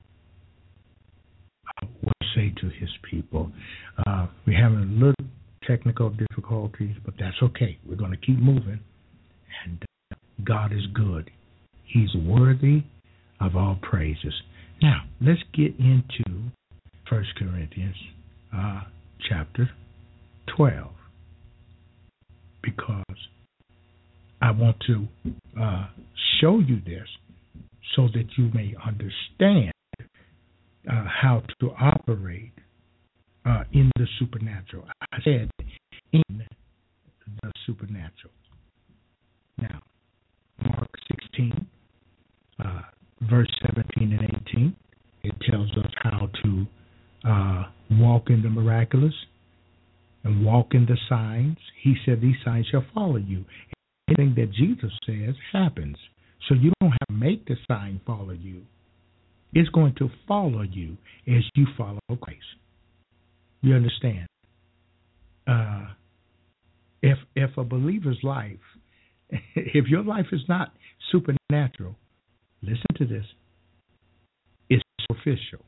what to say to his people. Uh, we're having a little technical difficulties, but that's okay. We're going to keep moving. And uh, God is good. He's worthy of all praises. Now, let's get into First Corinthians uh, chapter twelve. Because I want to uh, show you this so that you may understand uh, how to operate uh, in the supernatural. I said in the supernatural. Now, Mark sixteen, uh, verse seventeen and eighteen, it tells us how to uh, walk in the miraculous and walk in the signs. He said these signs shall follow you. Anything that Jesus says happens. So you don't have to make the sign follow you. It's going to follow you as you follow Christ. You understand? Uh, if if a believer's life, if your life is not supernatural, listen to this, it's superficial.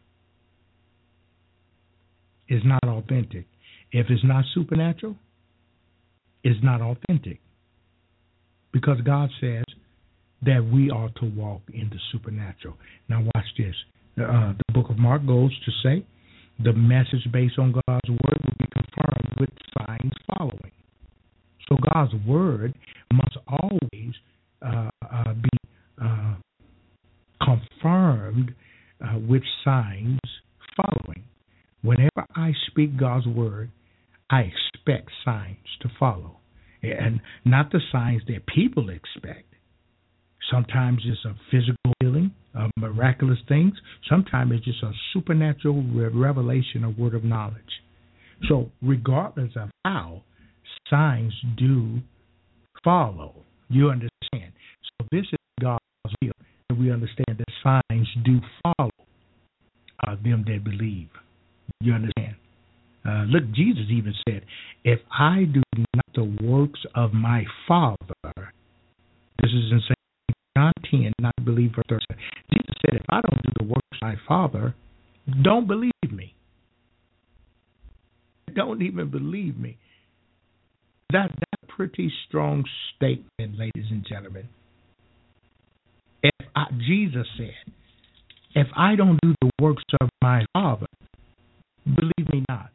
It's not authentic. If it's not supernatural, it's not authentic. Because God says that we are to walk in the supernatural. Now watch this. Uh, the book of Mark goes to say the message based on God's word will be confirmed with signs following. So God's word must always uh, uh, be uh, confirmed uh, with signs following. Whenever I speak God's word, I expect signs to follow. And not the signs that people expect. Sometimes it's a physical healing, of miraculous things. Sometimes it's just a supernatural revelation of word of knowledge. So regardless of how, signs do follow. You understand? So this is God's will. And we understand that signs do follow uh, them that believe. You understand? Uh, look, Jesus even said, if I do not the works of my Father, this is in Saint John ten, not believe verse thirty. Jesus said, if I don't do the works of my Father, don't believe me. Don't even believe me. That, that's a pretty strong statement, ladies and gentlemen. If I, Jesus said, if I don't do the works of my Father, believe me not.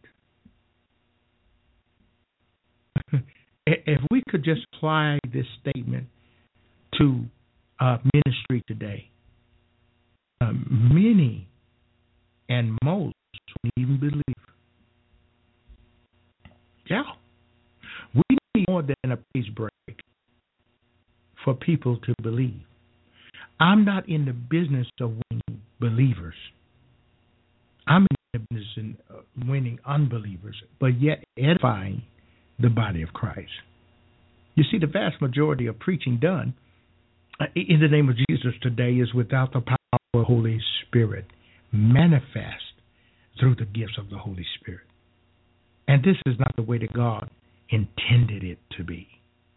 If we could just apply this statement to uh, ministry today, uh, many and most won't even believe. Yeah. We need more than a praise break for people to believe. I'm not in the business of winning believers. I'm in the business of winning unbelievers, but yet edifying the body of Christ. You see, the vast majority of preaching done uh, in the name of Jesus today is without the power of the Holy Spirit, manifest through the gifts of the Holy Spirit. And this is not the way that God intended it to be.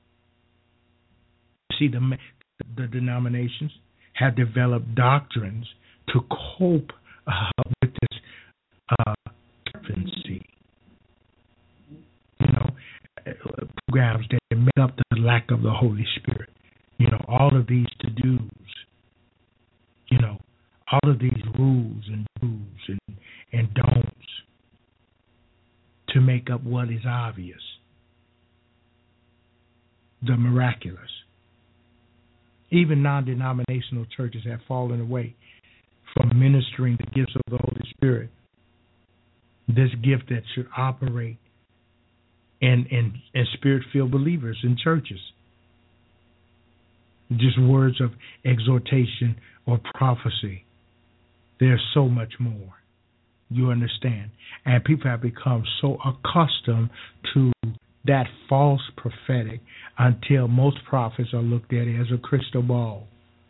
See, the, the denominations have developed doctrines to cope uh, with this uh, frequency. You know, programs that make up the lack of the Holy Spirit. You know, all of these to-dos. You know, all of these rules and do's and, and don'ts to make up what is obvious. The miraculous. Even non-denominational churches have fallen away from ministering the gifts of the Holy Spirit. This gift that should operate in, in, in spirit-filled believers in churches. Just words of exhortation or prophecy. There's so much more. You understand? And people have become so accustomed to that false prophetic until most prophets are looked at as a crystal ball.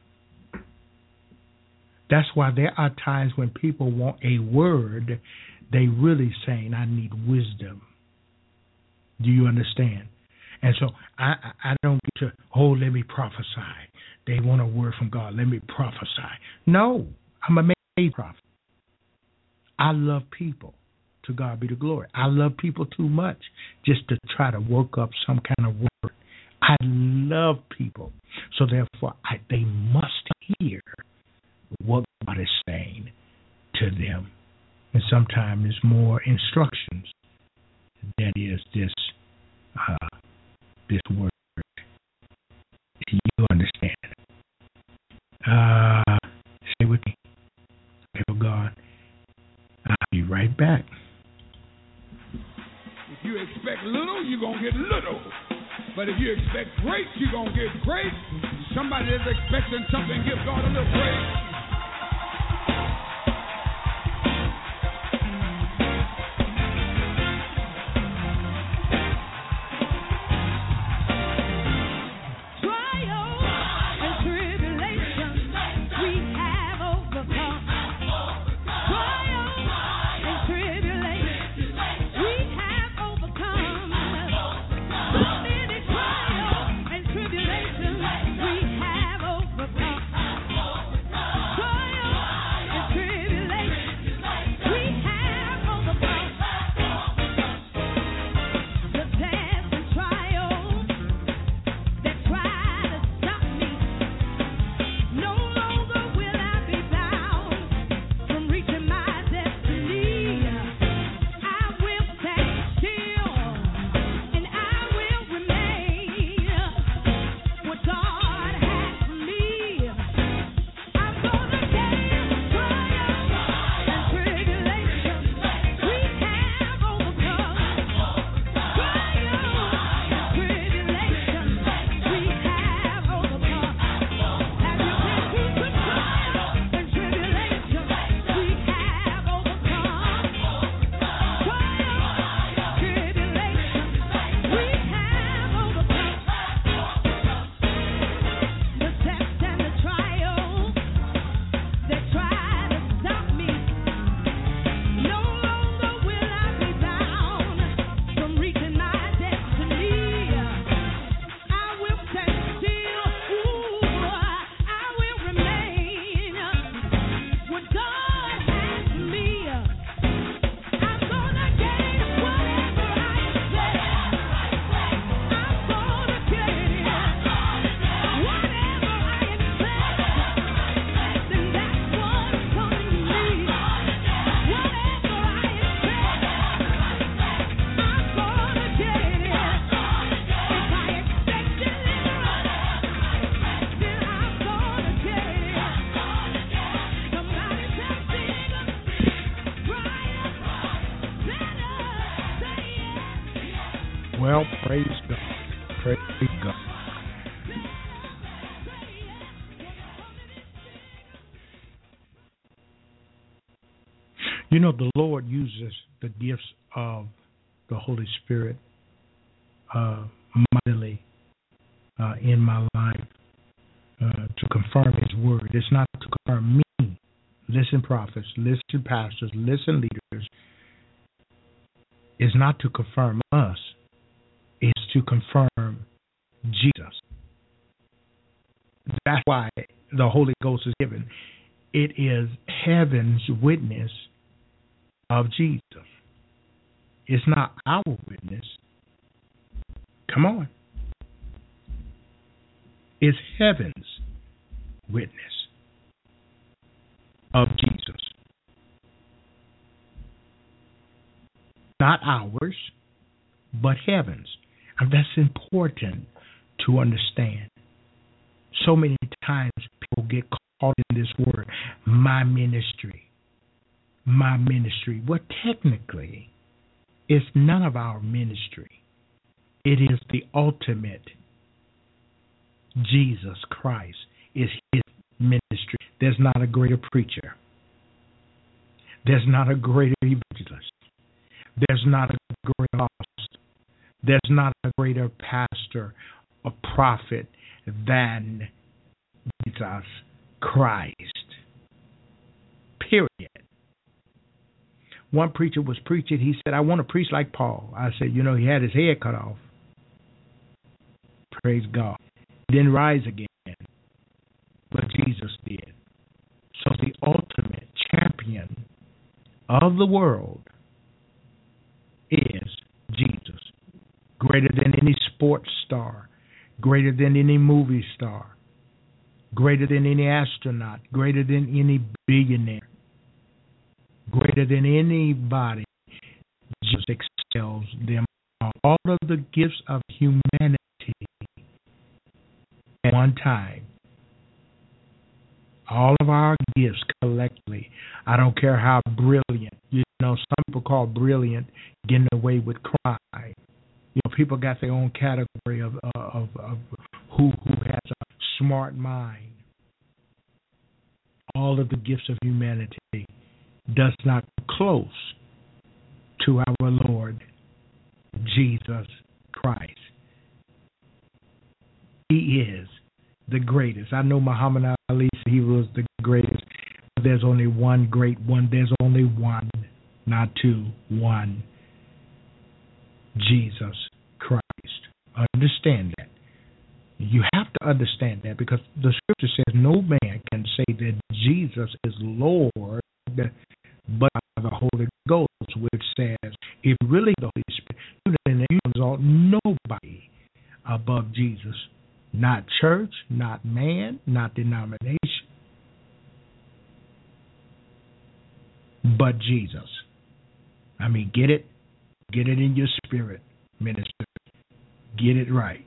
That's why there are times when people want a word, they really saying, I need wisdom. Do you understand? And so I, I don't get to, oh, let me prophesy. They want a word from God. Let me prophesy. No, I'm a made prophet. I love people. To God be the glory. I love people too much just to try to work up some kind of word. I love people. So therefore, I, they must hear what God is saying to them. And sometimes it's more instructions than is this uh, this word. You understand? Uh, stay with me. Pray for God. I'll be right back. If you expect little, you're going to get little. But if you expect great, you're going to get great. Somebody that's expecting something, give God a little praise. Trials and tribulations we have overcome. Praise God. You know, the Lord uses the gifts of the Holy Spirit uh, mightily uh, in my life uh, to confirm His word. It's not to confirm me. Listen, prophets, listen, pastors, listen, leaders. It's not to confirm us. It's to confirm Jesus. That's why the Holy Ghost is given. It is heaven's witness of Jesus. It's not our witness. Come on. It's heaven's witness of Jesus. Not ours, but heaven's. And that's important to understand. So many times people get caught in this word, my ministry. My ministry. Well, technically, it's none of our ministry. It is the ultimate. Jesus Christ is His ministry. There's not a greater preacher. There's not a greater evangelist. There's not a greater apostle. There's not a greater pastor or prophet than Jesus Christ. Period. One preacher was preaching. He said, I want to preach like Paul. I said, you know, he had his head cut off. Praise God. He didn't rise again, but Jesus did. So the ultimate champion of the world is Jesus. Greater than any sports star, greater than any movie star, greater than any astronaut, greater than any billionaire. Greater than anybody, Jesus excels them all. All of the gifts of humanity at one time. All of our gifts collectively. I don't care how brilliant. You know, some people call brilliant getting away with crime. You know, people got their own category of of, of who who has a smart mind. All of the gifts of humanity does not come close to our Lord Jesus Christ. He is the greatest. I know Muhammad Ali said he was the greatest. But there's only one great one. There's only one, not two, one. Jesus Christ. Understand that. You have to understand that because the scripture says no man can say that Jesus is Lord but the Holy Ghost, which says, if really the Holy Spirit, then you exalt nobody above Jesus. Not church, not man, not denomination, but Jesus. I mean, get it? Get it in your spirit, minister. Get it right.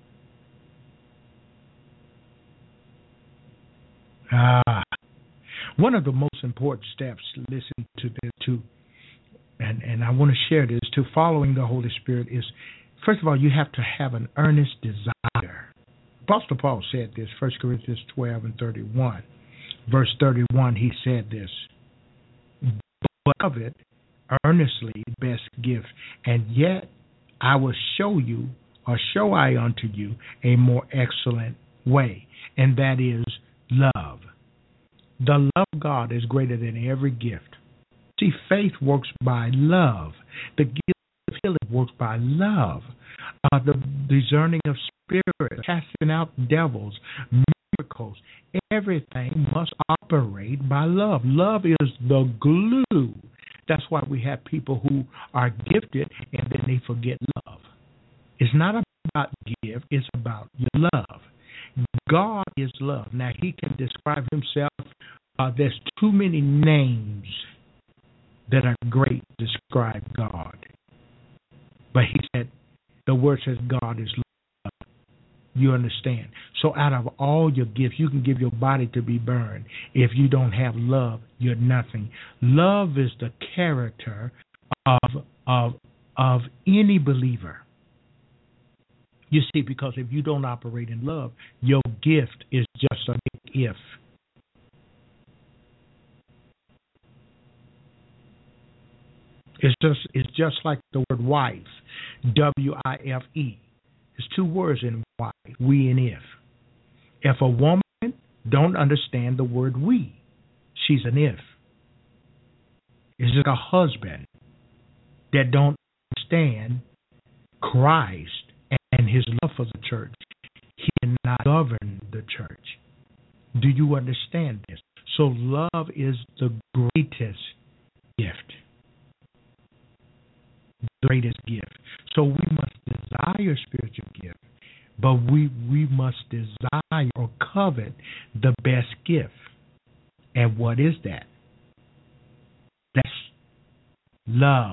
Ah. One of the most important steps, listen to this too, and, and I want to share this, to following the Holy Spirit is, first of all, you have to have an earnest desire. Apostle Paul said this, First Corinthians twelve and thirty-one. Verse thirty-one, he said this, but of it, earnestly best gift, and yet I will show you, or show I unto you, a more excellent way, and that is love. The love of God is greater than every gift. See, faith works by love. The gift of healing works by love. Uh, the discerning of spirits, casting out devils, miracles, everything must operate by love. Love is the glue. That's why we have people who are gifted and then they forget love. It's not about gift, it's about your love. God is love. Now, He can describe Himself. Uh, there's too many names that are great to describe God. But He said, the Word says God is love. You understand? So out of all your gifts, you can give your body to be burned. If you don't have love, you're nothing. Love is the character of, of, of any believer. You see, because if you don't operate in love, your gift is just a big if. It's just it's just like the word wife, W I F E. There's two words in wife, we and if. If a woman don't understand the word we, she's an if. It's just a husband that don't understand Christ and his love for the church. He cannot govern the church. Do you understand this? So love is the greatest gift. The greatest gift. So we must desire spiritual gift, but we we must desire or covet the best gift. And what is that? That's love.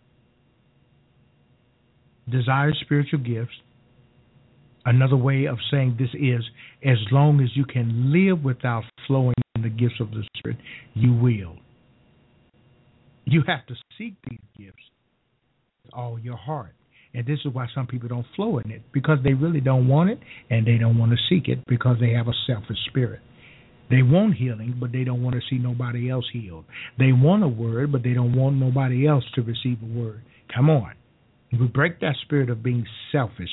Desire spiritual gifts. Another way of saying this is, as long as you can live without flowing in the gifts of the Spirit, you will. You have to seek these gifts with all your heart. And this is why some people don't flow in it, because they really don't want it, and they don't want to seek it because they have a selfish spirit. They want healing, but they don't want to see nobody else healed. They want a word, but they don't want nobody else to receive a word. Come on. We break that spirit of being selfish.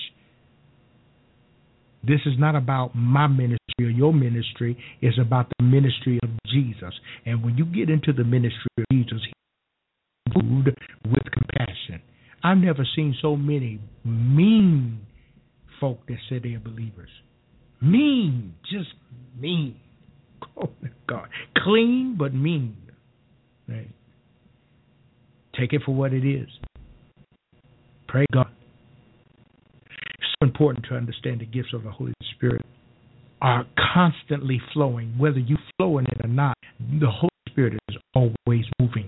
This is not about my ministry or your ministry. It's about the ministry of Jesus. And when you get into the ministry of Jesus, he's moved with compassion. I've never seen so many mean folk that say they're believers. Mean, just mean. Oh, my God. Clean, but mean. Right? Take it for what it is. Pray God. It's so important to understand the gifts of the Holy Spirit are constantly flowing. Whether you flow in it or not, the Holy Spirit is always moving.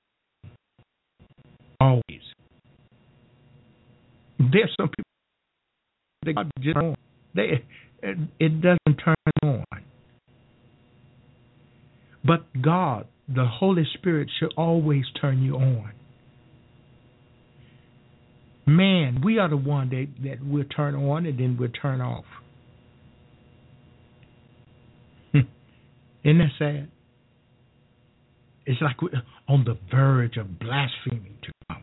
Always. There's some people that God just on. They, it doesn't turn on. But God, the Holy Spirit, should always turn you on. Man, we are the one that, that will turn on and then we'll turn off. Isn't that sad? It's like we're on the verge of blaspheming to come.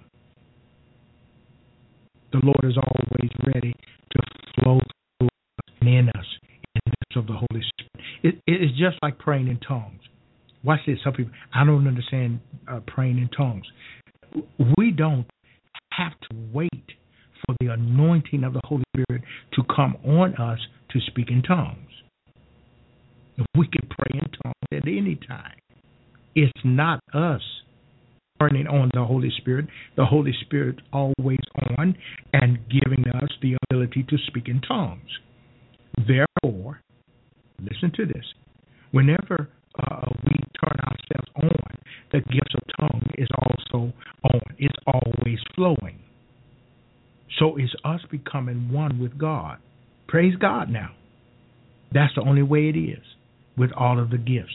The Lord is always ready to flow through us and in us in the midst of the Holy Spirit. It, it is just like praying in tongues. Watch this. Some people, I don't understand uh, praying in tongues. We don't have to wait for the anointing of the Holy Spirit to come on us to speak in tongues. We can pray in tongues at any time. It's not us turning on the Holy Spirit. The Holy Spirit always on and giving us the ability to speak in tongues. Therefore, listen to this. Whenever uh, we turn ourselves on, the gift of tongue is also on. It's always flowing. So it's us becoming one with God. Praise God now. That's the only way it is with all of the gifts.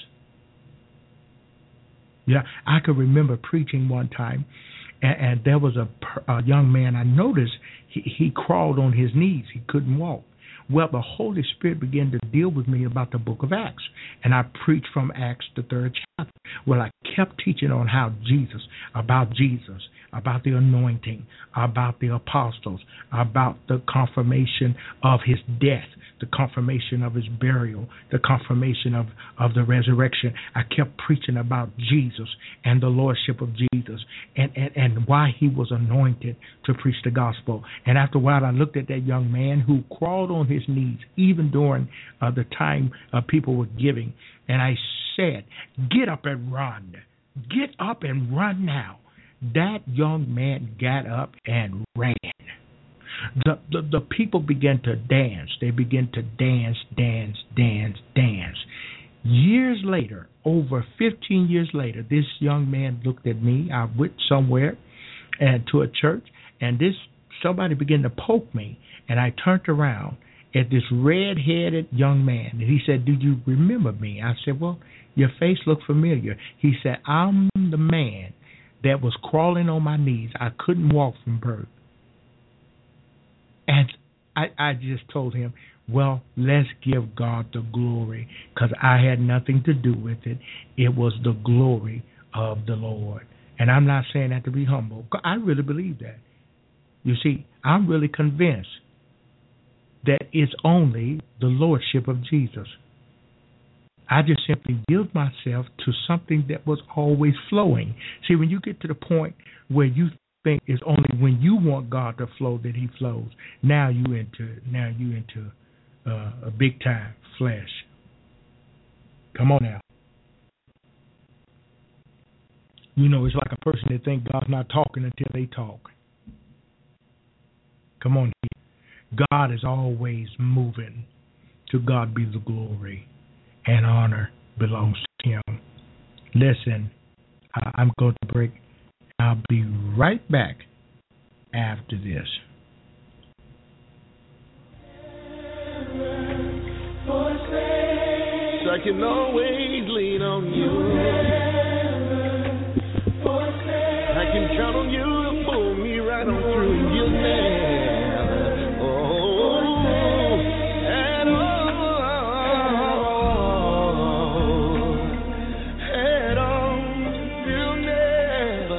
Yeah, I could remember preaching one time, and, and there was a, a young man I noticed, he, he crawled on his knees. He couldn't walk. Well, the Holy Spirit began to deal with me about the book of Acts, and I preached from Acts, the third chapter. Well, I kept teaching on how Jesus, about Jesus, about the anointing, about the apostles, about the confirmation of his death, the confirmation of his burial, the confirmation of, of the resurrection. I kept preaching about Jesus and the lordship of Jesus and, and, and why he was anointed to preach the gospel. And after a while, I looked at that young man who crawled on his knees, even during uh, the time uh, people were giving, and I said, get up and run. Get up and run now. That young man got up and ran. The, the the people began to dance. They began to dance, dance, dance, dance. Years later, over fifteen years later, this young man looked at me. I went somewhere and to a church, and this somebody began to poke me, and I turned around at this red-headed young man, and he said, "Do you remember me?" I said, "Well, your face looked familiar." He said, "I'm the man that was crawling on my knees. I couldn't walk from birth." And I, I just told him, well, let's give God the glory, because I had nothing to do with it. It was the glory of the Lord. And I'm not saying that to be humble. I really believe that. You see, I'm really convinced that it's only the Lordship of Jesus. I just simply yield myself to something that was always flowing. See, when you get to the point where you think it's only when you want God to flow that He flows, now you into now you into uh, a big time flesh. Come on now. You know, it's like a person that thinks God's not talking until they talk. Come on here. God is always moving. To God be the glory and honor belongs to Him. Listen, I, I'm going to break. I'll be right back after this. So I can always lean on you. I can count on you to pull me right on through. You'll never, oh, at all, at all. You'll never,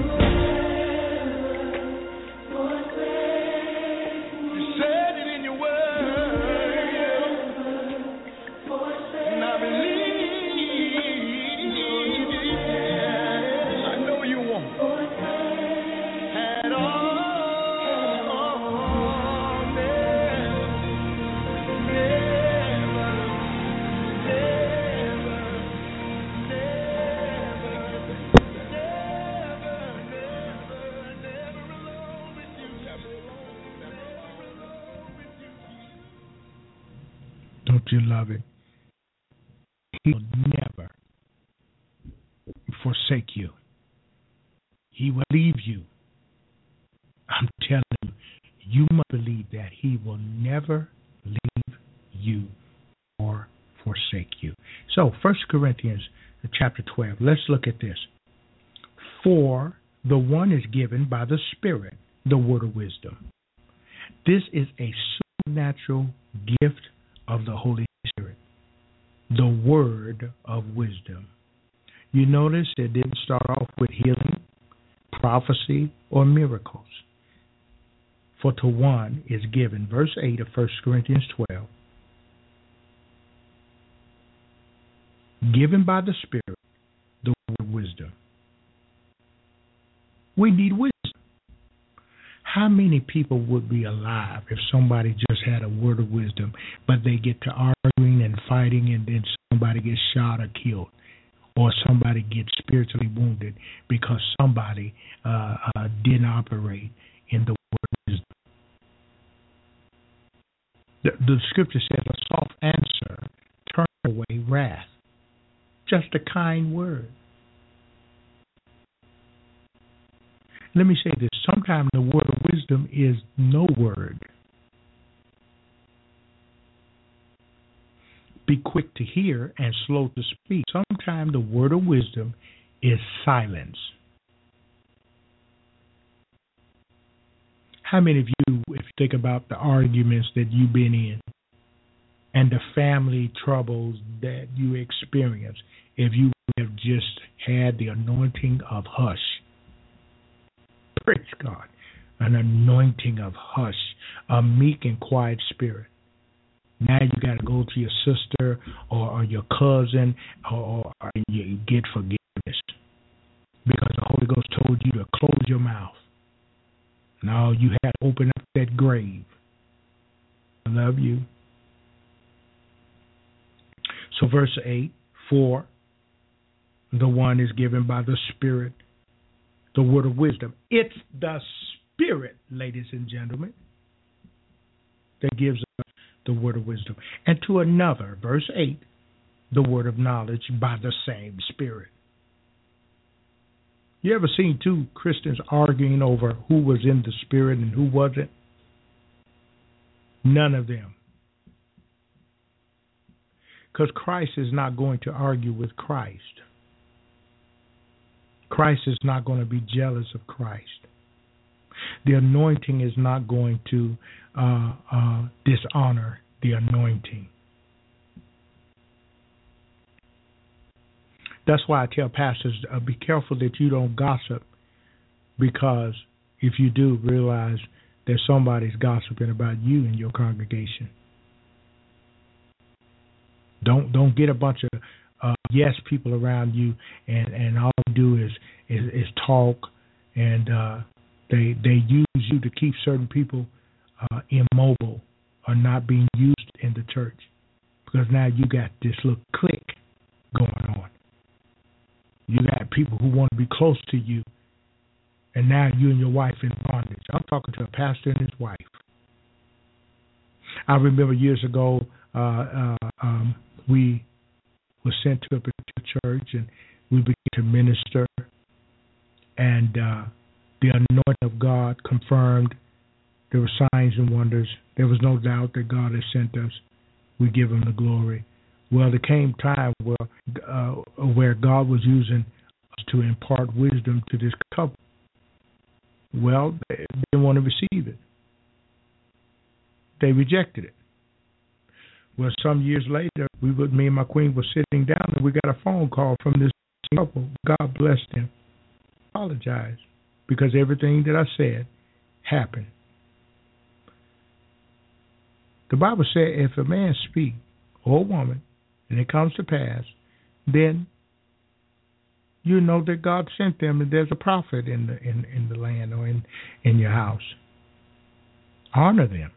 you said it in your word, and I believe it. I know you won't. Don't you love it? He will never forsake you. He will leave you. I'm telling you, you must believe that He will never leave you or forsake you. So, First Corinthians chapter twelve, let's look at this. For the one is given by the Spirit, the word of wisdom. This is a supernatural gift of the Holy Spirit, the word of wisdom. You notice it didn't start off with healing, prophecy, or miracles. For to one is given, verse eight of First Corinthians twelve, given by the Spirit, the word of wisdom. We need wisdom. How many people would be alive if somebody just had a word of wisdom, but they get to arguing and fighting and then somebody gets shot or killed, or somebody gets spiritually wounded because somebody uh, uh, didn't operate in the word of wisdom? The, the scripture says a soft answer turns away wrath. Just a kind word. Let me say this. Sometimes the word of wisdom is no word. Be quick to hear and slow to speak. Sometimes the word of wisdom is silence. How many of you, if you think about the arguments that you've been in and the family troubles that you experience, if you have just had the anointing of hush, praise God, an anointing of hush, a meek and quiet spirit. Now you got to go to your sister or, or your cousin or, or you get forgiveness because the Holy Ghost told you to close your mouth. Now you had to open up that grave. I love you. So verse eight, for the one is given by the Spirit, the word of wisdom. It's the Spirit, ladies and gentlemen, that gives us the word of wisdom. And to another, verse eight, the word of knowledge by the same Spirit. You ever seen two Christians arguing over who was in the Spirit and who wasn't? None of them. Because Christ is not going to argue with Christ. Christ is not going to be jealous of Christ. The anointing is not going to uh, uh, dishonor the anointing. That's why I tell pastors, uh, be careful that you don't gossip, because if you do, realize that somebody's gossiping about you in your congregation. Don't don't get a bunch of uh, yes people around you, and, and all they do is is, is talk, and uh, they they use you to keep certain people uh, immobile or not being used in the church, because now you got this little clique going on. You got people who want to be close to you, and now you and your wife in bondage. I'm talking to a pastor and his wife. I remember years ago, uh, uh, um, we were sent to a particular church, and we began to minister, and uh, the anointing of God confirmed. There were signs and wonders. There was no doubt that God had sent us. We give him the glory. Well, there came time where, uh, where God was using us to impart wisdom to this couple. Well, they didn't want to receive it. They rejected it. Well, some years later, we were, me and my queen were sitting down, and we got a phone call from this couple. God bless them. I apologize, because everything that I said happened. The Bible said if a man speak, or a woman, and it comes to pass, then you know that God sent them, and there's a prophet in the in, in the land or in, in your house. Honor them.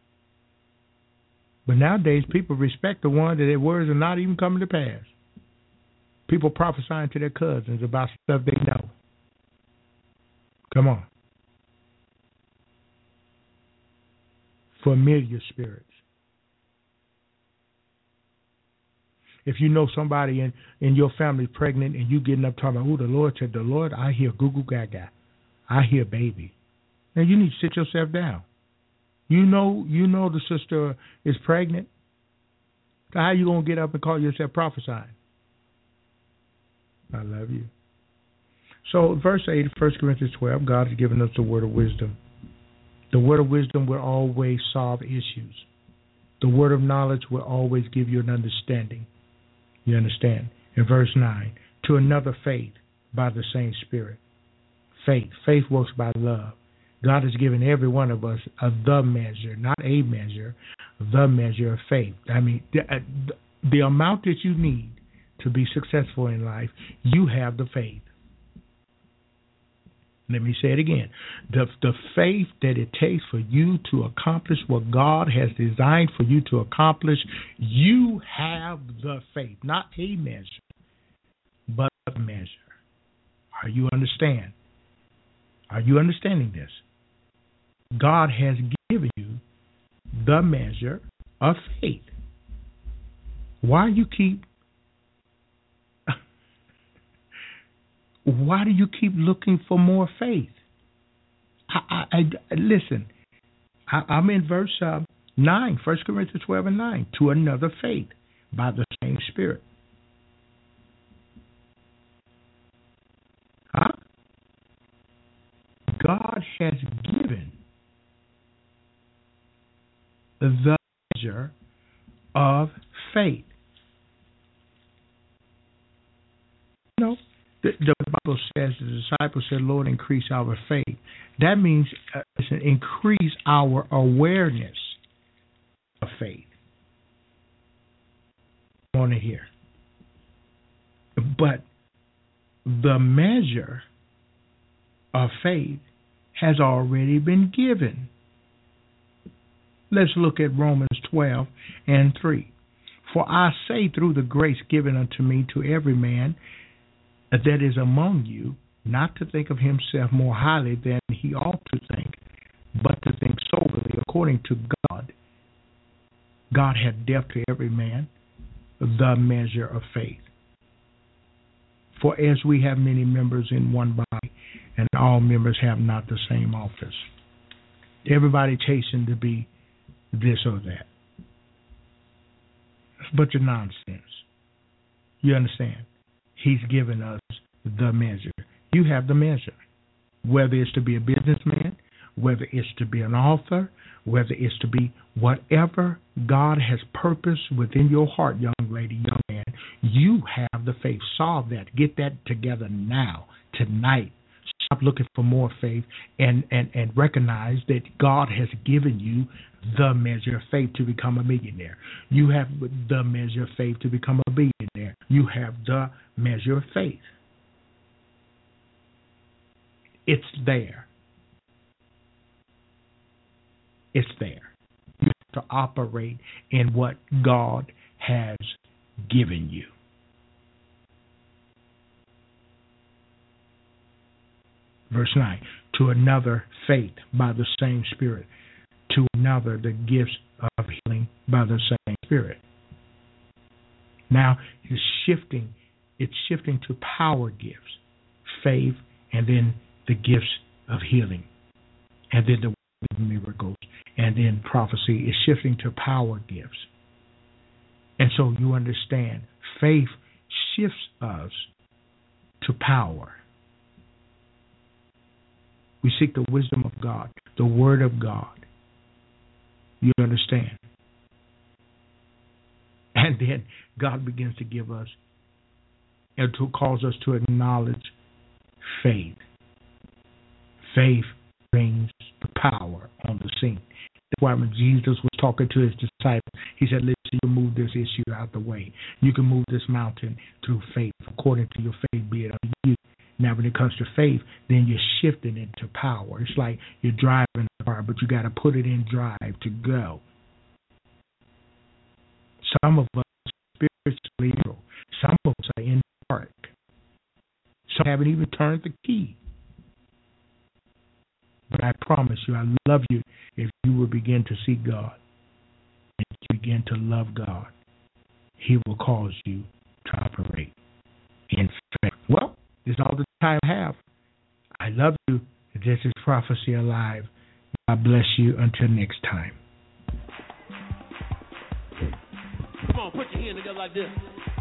But nowadays, people respect the one that their words are not even coming to pass. People prophesying to their cousins about stuff they know. Come on. Familiar spirits. If you know somebody in, in your family pregnant and you getting up talking about, oh, the Lord said, the Lord, I hear goo goo gaga. I hear baby. Now you need to sit yourself down. You know you know the sister is pregnant. So how you going to get up and call yourself prophesying? I love you. So verse eight, First Corinthians twelve, God has given us the word of wisdom. The word of wisdom will always solve issues. The word of knowledge will always give you an understanding. You understand? In verse nine, to another faith by the same Spirit. Faith. Faith works by love. God has given every one of us a the measure, not a measure, the measure of faith. I mean, the, the amount that you need to be successful in life, you have the faith. Let me say it again. The, the faith that it takes for you to accomplish what God has designed for you to accomplish, you have the faith, not a measure, but a measure. Are you understand? Are you understanding this? God has given you the measure of faith. Why you keep Why do you keep looking for more faith? I, I, I listen. I, I'm in verse uh, nine, First Corinthians twelve and nine. To another faith by the same Spirit. Huh? God has given the measure of faith. No. The, the Bible says, the disciples said, Lord, increase our faith. That means uh, listen, increase our awareness of faith. I want to hear. But the measure of faith has already been given. Let's look at Romans twelve and three. For I say through the grace given unto me to every man that is among you, not to think of himself more highly than he ought to think, but to think soberly according to God. God hath dealt to every man the measure of faith. For as we have many members in one body, and all members have not the same office. Everybody chasing to be this or that. It's a bunch of nonsense. You understand? He's given us the measure. You have the measure. Whether it's to be a businessman, whether it's to be an author, whether it's to be whatever God has purposed within your heart, young lady, young man, you have the faith. Solve that. Get that together now, tonight. Stop looking for more faith and, and, and recognize that God has given you the measure of faith to become a millionaire. You have the measure of faith to become a billionaire. You have the measure of faith. It's there. It's there. You have to operate in what God has given you. Verse nine, to another faith by the same Spirit, to another the gifts of healing by the same Spirit. Now it's shifting, it's shifting to power gifts, faith, and then the gifts of healing, and then the miracles, and then prophecy is shifting to power gifts. And so you understand, faith shifts us to power. We seek the wisdom of God, the Word of God. You understand? And then God begins to give us and to cause us to acknowledge faith. Faith brings the power on the scene. That's why when Jesus was talking to his disciples, he said, listen, you can move this issue out the way. You can move this mountain through faith. According to your faith, be it unto you. Now, when it comes to faith, then you're shifting into power. It's like you're driving a car, but you got to put it in drive to go. Some of us are spiritually ill. Some of us are in the dark. Some haven't even turned the key. But I promise you, I love you if you will begin to see God and you begin to love God. He will cause you to operate in faith. Well, this is all the time I have. I love you. This is Prophecy Alive. God bless you until next time. Come on, put your hand together like this.